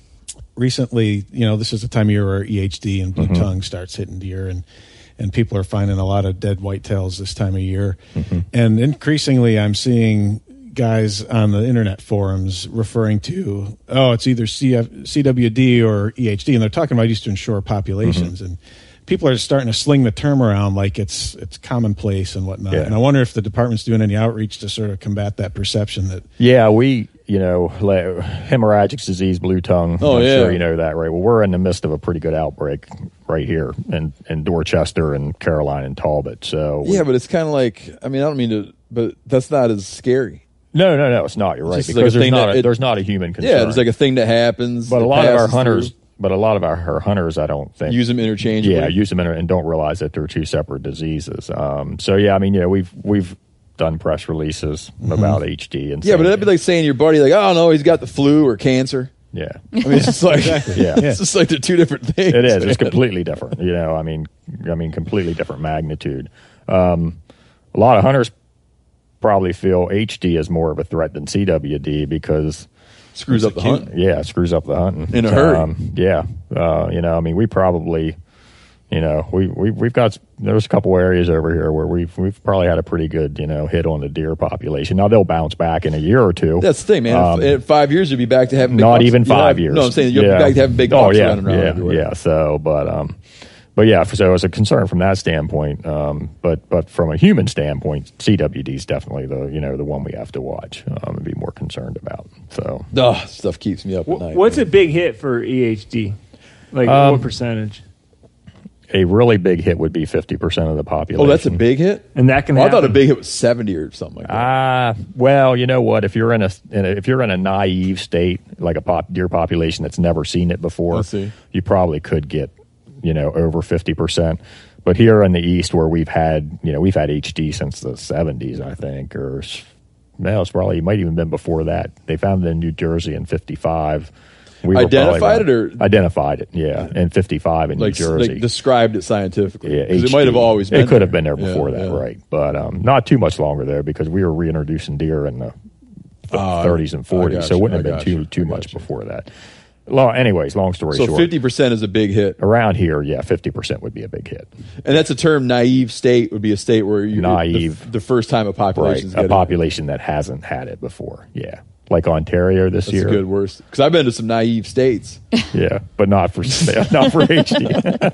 Recently, you know, this is the time of year where E H D and blue Mm-hmm. tongue starts hitting deer, and and people are finding a lot of dead whitetails this time of year. Mm-hmm. And increasingly, I'm seeing guys on the internet forums referring to, oh, it's either C F, C W D or E H D, and they're talking about eastern shore populations. Mm-hmm. And people are starting to sling the term around like it's it's commonplace and whatnot. Yeah. And I wonder if the department's doing any outreach to sort of combat that perception that yeah, we, you know, like, hemorrhagic disease, blue tongue. Oh, I'm yeah. sure you know that, right? Well, we're in the midst of a pretty good outbreak right here in, in Dorchester and Caroline and Talbot. So we- Yeah, but it's kind of like, I mean, I don't mean to, but that's not as scary. no, no, no, it's not. You're right just like because a there's thing not that a, it- there's not a human concern. Yeah, there's like a thing that happens. but a that lot of our passes hunters, through. but a lot of our, our hunters, I don't think Use them interchangeably. Yeah, use them in, and don't realize that they're two separate diseases. Um, so yeah, I mean, yeah, we've we've done press releases about H D and Yeah, but saying- that'd be like saying to your buddy, like, oh no, he's got the flu or cancer. yeah, I mean, it's just like, Yeah. it's just like they're two different things. it is. It's man. completely different. You know, I mean, I mean, completely different magnitude. Um, a lot of hunters probably feel H D is more of a threat than C W D because Screws up the hunt. yeah, it screws up the hunting In a hurry. Um, yeah, uh, you know, I mean, we probably. You know, we, we, we've got, there's a couple areas over here where we've, we've probably had a pretty good, you know, hit on the deer population. Now they'll bounce back in a year or two. That's the thing, man. Um, in five years, you'll be back to having big not bucks. even You'll five have- years. No, I'm saying you'll yeah. be back to having big oh, bucks yeah, running around yeah, everywhere. Yeah. So, but, um, but yeah, so it's a concern from that standpoint. Um, but, but from a human standpoint, C W D is definitely the, you know, the one we have to watch, um, and be more concerned about. So, Oh, stuff keeps me up at Wh- night. What's man. a big hit for E H D? Like Um, what percentage? a really big hit would be fifty percent of the population. Oh, that's a big hit? And that can Oh, I thought a happen. big hit was seventy or something like that. Ah, well, you know what? If you're in a, in a if you're in a naive state, like a pop, deer population that's never seen it before, I see. you probably could get, you know, over fifty percent. But here in the East, where we've had, you know, we've had H D since the seventies, I think, or no, it's probably it might even been before that. They found it in New Jersey in fifty-five. We were Identified probably- it or- identified it? Yeah, in fifty-five in like, New Jersey. like described it scientifically. Yeah, 'Cause it H D. might have always been It could have there. been there Yeah, before that, yeah. right? But um, not too much longer there because we were reintroducing deer in the Ah, thirties and I forties, got so it you, wouldn't I have been got too you, too I much got you. before that. Long, anyways, long story So short. fifty percent is a big hit. Around here, yeah, fifty percent would be a big hit. And that's a term, naive state would be a state where you Naive. The, the first time a Right, population's a getting population that hasn't had it before. Yeah, like Ontario this That's year. a good worse. Because I've been to some naive states. Yeah, but not for not for H D.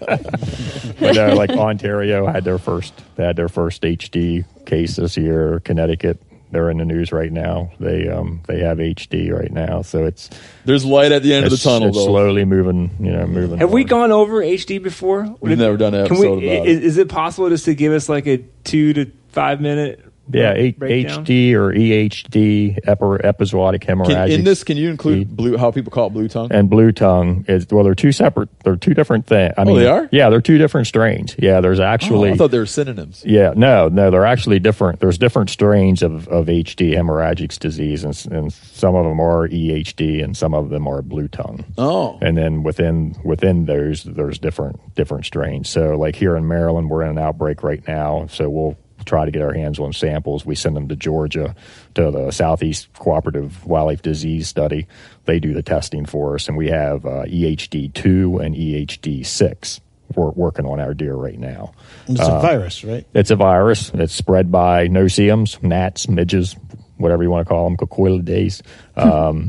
But uh, like Ontario had their first they had their first H D case this year. Connecticut, they're in the news right now. They um they have H D right now, so it's There's light at the end of the it's, tunnel, it's though. slowly moving. You know, moving. Have we forward. gone over H D before? We've never done an Can episode we, about is, it. is it possible just to give us like a two to five minute Yeah, H- breakdown? HD or E H D, epi- episodic hemorrhagic. Can, in this, can you include E- blue? How people call it blue tongue? and blue tongue is well, they're two separate. They're two different things. I mean, they are? Yeah, they're two different strains. Yeah, there's Oh, actually. I thought they were synonyms. Yeah, no, no, they're actually different. There's different strains of, of H D, hemorrhagic disease, and, s- and some of them are E H D, and some of them are blue tongue. Oh. And then within within those, there's different different strains. So, like here in Maryland, we're in an outbreak right now. So we'll try to get our hands on samples. We send them to Georgia to the Southeast Cooperative Wildlife Disease Study. They do the testing for us, and we have uh, E H D two and E H D six. We're working on our deer right now. It's a virus, right? It's a virus. It's spread by no-see-ums, gnats, midges, whatever you want to call them, coquelidae. Um,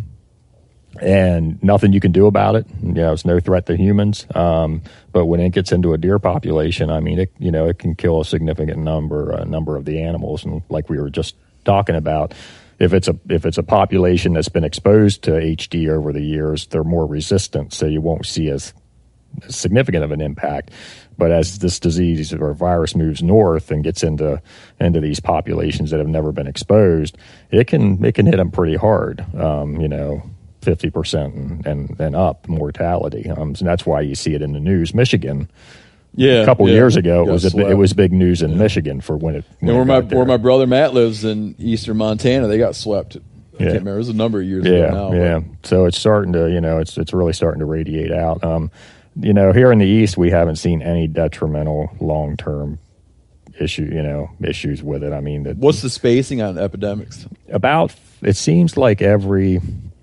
and nothing you can do about it. You know, it's no threat to humans. Um, but when it gets into a deer population, I mean, it, you know, it can kill a significant number, a number of the animals. And like we were just talking about, if it's a if it's a population that's been exposed to H D over the years, they're more resistant, so you won't see as significant of an impact. But as this disease or virus moves north and gets into into these populations that have never been exposed, it can it can hit them pretty hard. Um, you know, fifty percent and, and and up mortality. Um, so that's why you see it in the news. Michigan, Yeah, a couple yeah. years ago, it Got was a, slapped. it was big news in Michigan for when it. When And where it my got there. where my brother Matt lives in eastern Montana, they got swept. I Yeah. can't remember. It was a number of years yeah, ago now. yeah. So it's starting to, you know, it's it's really starting to radiate out. Um, you know, here in the East, we haven't seen any detrimental long term issue, you know, issues with it. I mean, that What's the spacing on epidemics? about it seems like every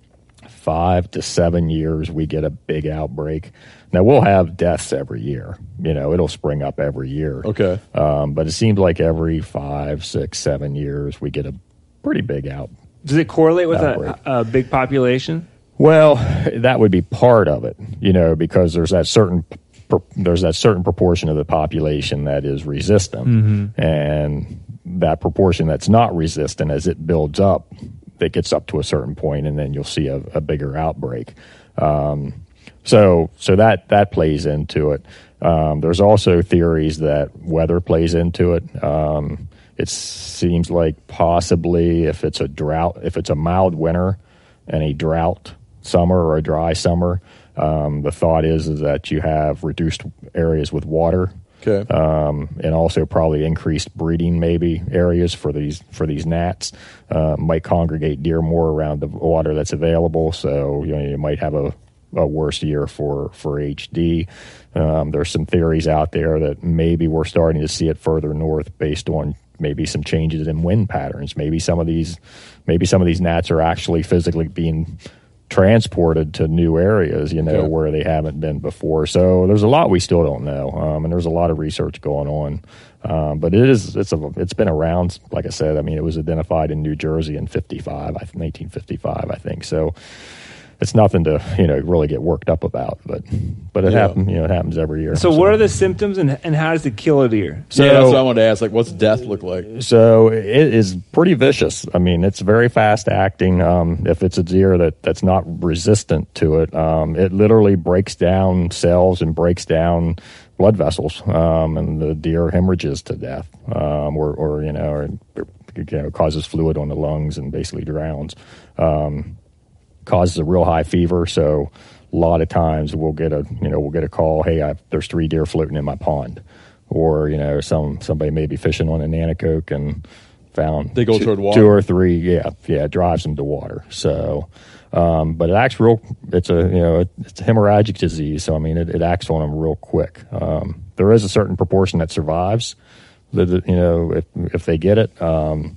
five to seven years we get a big outbreak. Now we'll have deaths every year. You know, it'll spring up every year. Okay. Um, but it seems like every five, six, seven years we get a pretty big out. Does it correlate with Outbreak. a, a big population? Well, that would be part of it, you know, because there's that certain pr- there's that certain proportion of the population that is resistant, and that proportion that's not resistant, as it builds up, it gets up to a certain point, and then you'll see a, a bigger outbreak. Um, so, so that that plays into it. Um, there's also theories that weather plays into it. Um, it seems like possibly if it's a drought, if it's a mild winter and a drought summer or a dry summer, um, the thought is, is that you have reduced areas with water, Okay. um, and also probably increased breeding maybe areas for these for these gnats. Uh, might congregate deer more around the water that's available, so you know you might have a, a worse year for for H D. Um, there's some theories out there that maybe we're starting to see it further north based on maybe some changes in wind patterns. Maybe some of these maybe some of these gnats are actually physically being transported to new areas, you know, Okay. where they haven't been before. So there's a lot we still don't know, um, and there's a lot of research going on. Um, but it is it's a it's been around. Like I said, I mean, it was identified in New Jersey in fifty-five, I think, nineteen fifty-five, I think. So it's nothing to you know really get worked up about. But but it Yeah. happens, you know, it happens every year. So, what are the symptoms, and and how does it kill a deer? So- yeah, that's what I wanted to ask. Like, what's death look like? So it is pretty vicious. I mean, it's very fast acting. Um, if it's a deer that, that's not resistant to it, um, it literally breaks down cells and breaks down blood vessels, um, and the deer hemorrhages to death, um, or, or you know, or, you know, causes fluid on the lungs and basically drowns. Um, causes a real high fever. So a lot of times we'll get a you know we'll get a call. Hey, I've, there's three deer floating in my pond. Or, you know, some somebody may be fishing on a Nanticoke and found They go two, toward water? two or three, yeah, yeah, drives them to water. So, um, but it acts real. It's a you know it's a hemorrhagic disease, so I mean it, it acts on them real quick. Um, there is a certain proportion that survives. That you know if if they get it, um,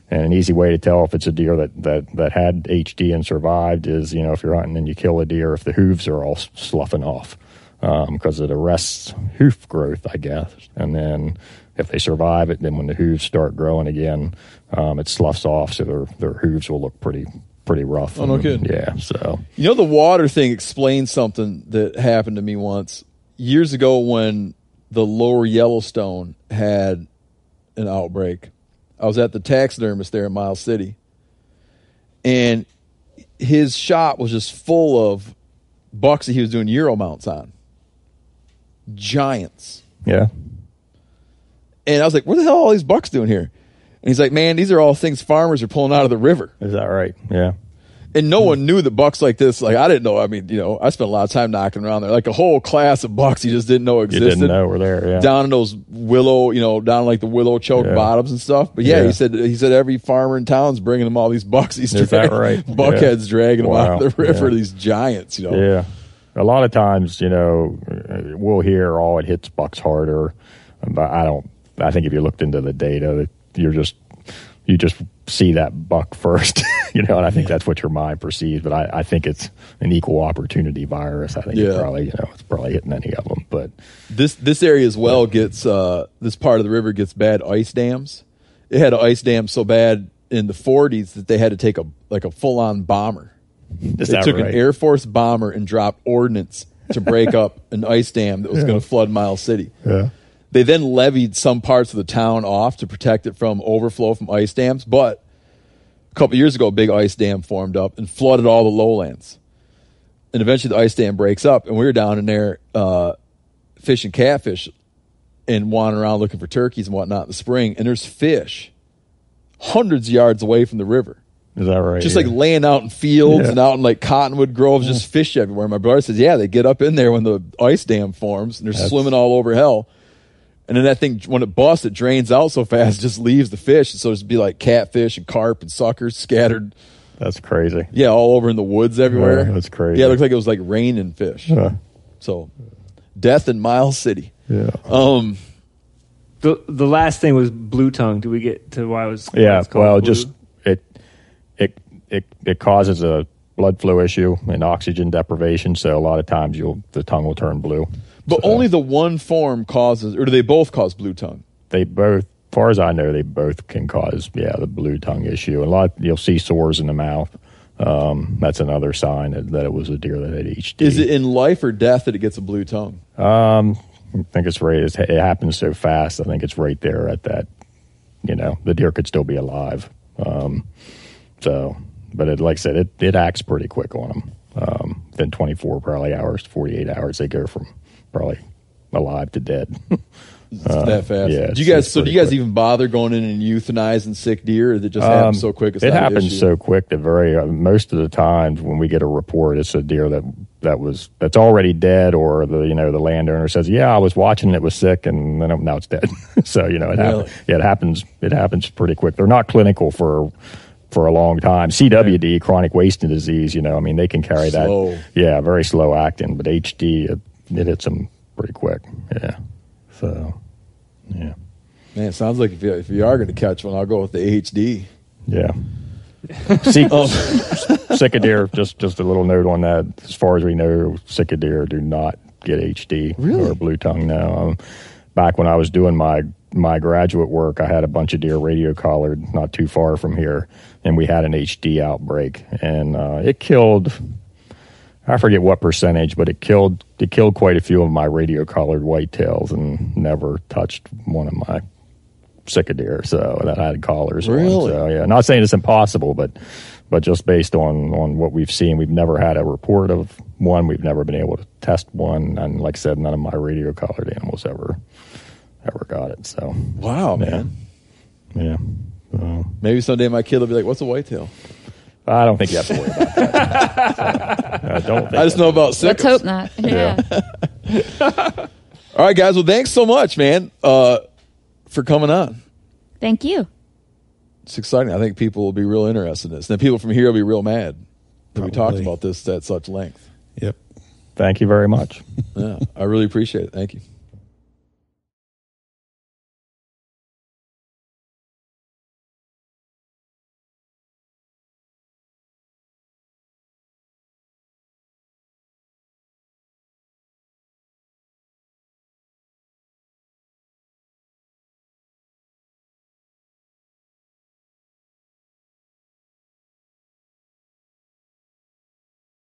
And an easy way to tell if it's a deer that, that, that had H D and survived is, you know, if you're hunting and you kill a deer, if the hooves are all sloughing off, because um, it arrests hoof growth, I guess. And then if they survive it, then when the hooves start growing again, um, it sloughs off, so their their hooves will look pretty pretty rough. Oh, no kidding. Yeah, so. You know, the water thing explains something that happened to me once. Years ago when the lower Yellowstone had an outbreak, I was at the taxidermist there in Miles City, and his shop was just full of bucks that he was doing Euro mounts on. Giants. Yeah. And I was like, what the hell are all these bucks doing here? And he's like, man, these are all things farmers are pulling out of the river. Is that right? Yeah. And no one knew that bucks like this, like I didn't know. I mean, you know, I spent a lot of time knocking around there. Like a whole class of bucks you just didn't know existed. You didn't know were there, yeah. Down in those willow, you know, down like the willow choke Yeah. bottoms and stuff. But yeah, Yeah. he said he said every farmer in town's bringing them all these bucks. He's Is that dragging- right? Buckheads Yeah. dragging them out Wow. of the river, Yeah. these giants, you know. Yeah. A lot of times, you know, we'll hear, oh, it hits bucks harder. But I don't, I think if you looked into the data, you're just, you just see that buck first, you know, and I think that's what your mind perceives. But I, I think it's an equal opportunity virus. I think Yeah. it probably, you know, it's probably hitting any of them. But This this area as well gets uh, this part of the river gets bad ice dams. It had an ice dam so bad in the forties that they had to take a like a full on bomber. is They that took right? an Air Force bomber and dropped ordnance to break up an ice dam that was going to flood Miles City. Yeah. They then levied some parts of the town off to protect it from overflow from ice dams. But a couple years ago, a big ice dam formed up and flooded all the lowlands. And eventually the ice dam breaks up, and we were down in there uh, fishing catfish and wandering around looking for turkeys and whatnot in the spring. And there's fish hundreds of yards away from the river. Is that right? Just Yeah. like laying out in fields Yeah. and out in like cottonwood groves, just fish everywhere. My brother says, yeah, they get up in there when the ice dam forms and they're That's- swimming all over hell. And then that thing, when it busts, it drains out so fast, it just leaves the fish. So it'd be like catfish and carp and suckers scattered, That's crazy. yeah, all over in the woods everywhere. Yeah, that's crazy. Yeah, it looked like it was like raining fish. Uh, So, death in Miles City. yeah. Um, The the last thing was blue tongue. Do we get to why it was? why Yeah, it's called well, blue? just it, it it it causes a blood flow issue and oxygen deprivation. So a lot of times you'll the tongue will turn blue. but So only the one form causes, or do they both cause blue tongue? they both, as far as I know, they both can cause yeah the blue tongue issue. A lot you'll see sores in the mouth. Um, that's another sign that, that it was a deer that had H D. Is it in life or death that it gets a blue tongue? Um, I think it's right. It's, it happens so fast. I think it's right there at that. You know, the deer could still be alive. Um, so, but it, like I said, it, it acts pretty quick on them. Um, within twenty-four probably hours, forty-eight hours, they go from probably alive to dead. It's that fast. yeah, do you it's- guys? it's So do pretty you guys quick. even bother going in and euthanizing sick deer, or did it just Um, happen so quick? It's it not an happens issue? so quick that very uh, most of the times when we get a report, it's a deer that that was that's already dead, or the you know the landowner says, "Yeah, I was watching, it was sick, and then now it's dead." So you know it Really? happens. Yeah, it happens. It happens pretty quick. They're not clinical for for a long time. C W D, chronic wasting disease. You know, I mean, they can carry Slow. that. Yeah, very slow acting, but H D it, it hits them pretty quick. Yeah. So yeah. Man, it sounds like if you, if you are going to catch one, I'll go with the H D. Yeah. See, sick deer, just just a little note on that. As far as we know, sick deer do not get H D Really? or blue tongue now. Um, back when I was doing my my graduate work, I had a bunch of deer radio collared not too far from here, and we had an H D outbreak, and uh, it killed. I forget what percentage, but it killed it killed quite a few of my radio collared whitetails, and never touched one of my sick deer. So that I had collars on. Really? So yeah, not saying it's impossible, but but just based on on what we've seen, we've never had a report of one. We've never been able to test one, and like I said, none of my radio collared animals ever ever got it. So Wow, yeah, man. yeah. So, Maybe someday my kid will be like, "What's a whitetail?" I don't think you have to worry about that. So, I don't. Think I just know about sick. Let's hope not. Yeah. All right, guys. Well, thanks so much, man, uh, for coming on. Thank you. It's exciting. I think people will be real interested in this. And then people from here will be real mad that we talked Probably. about this at such length. Yep. Thank you very much. Yeah, I really appreciate it. Thank you.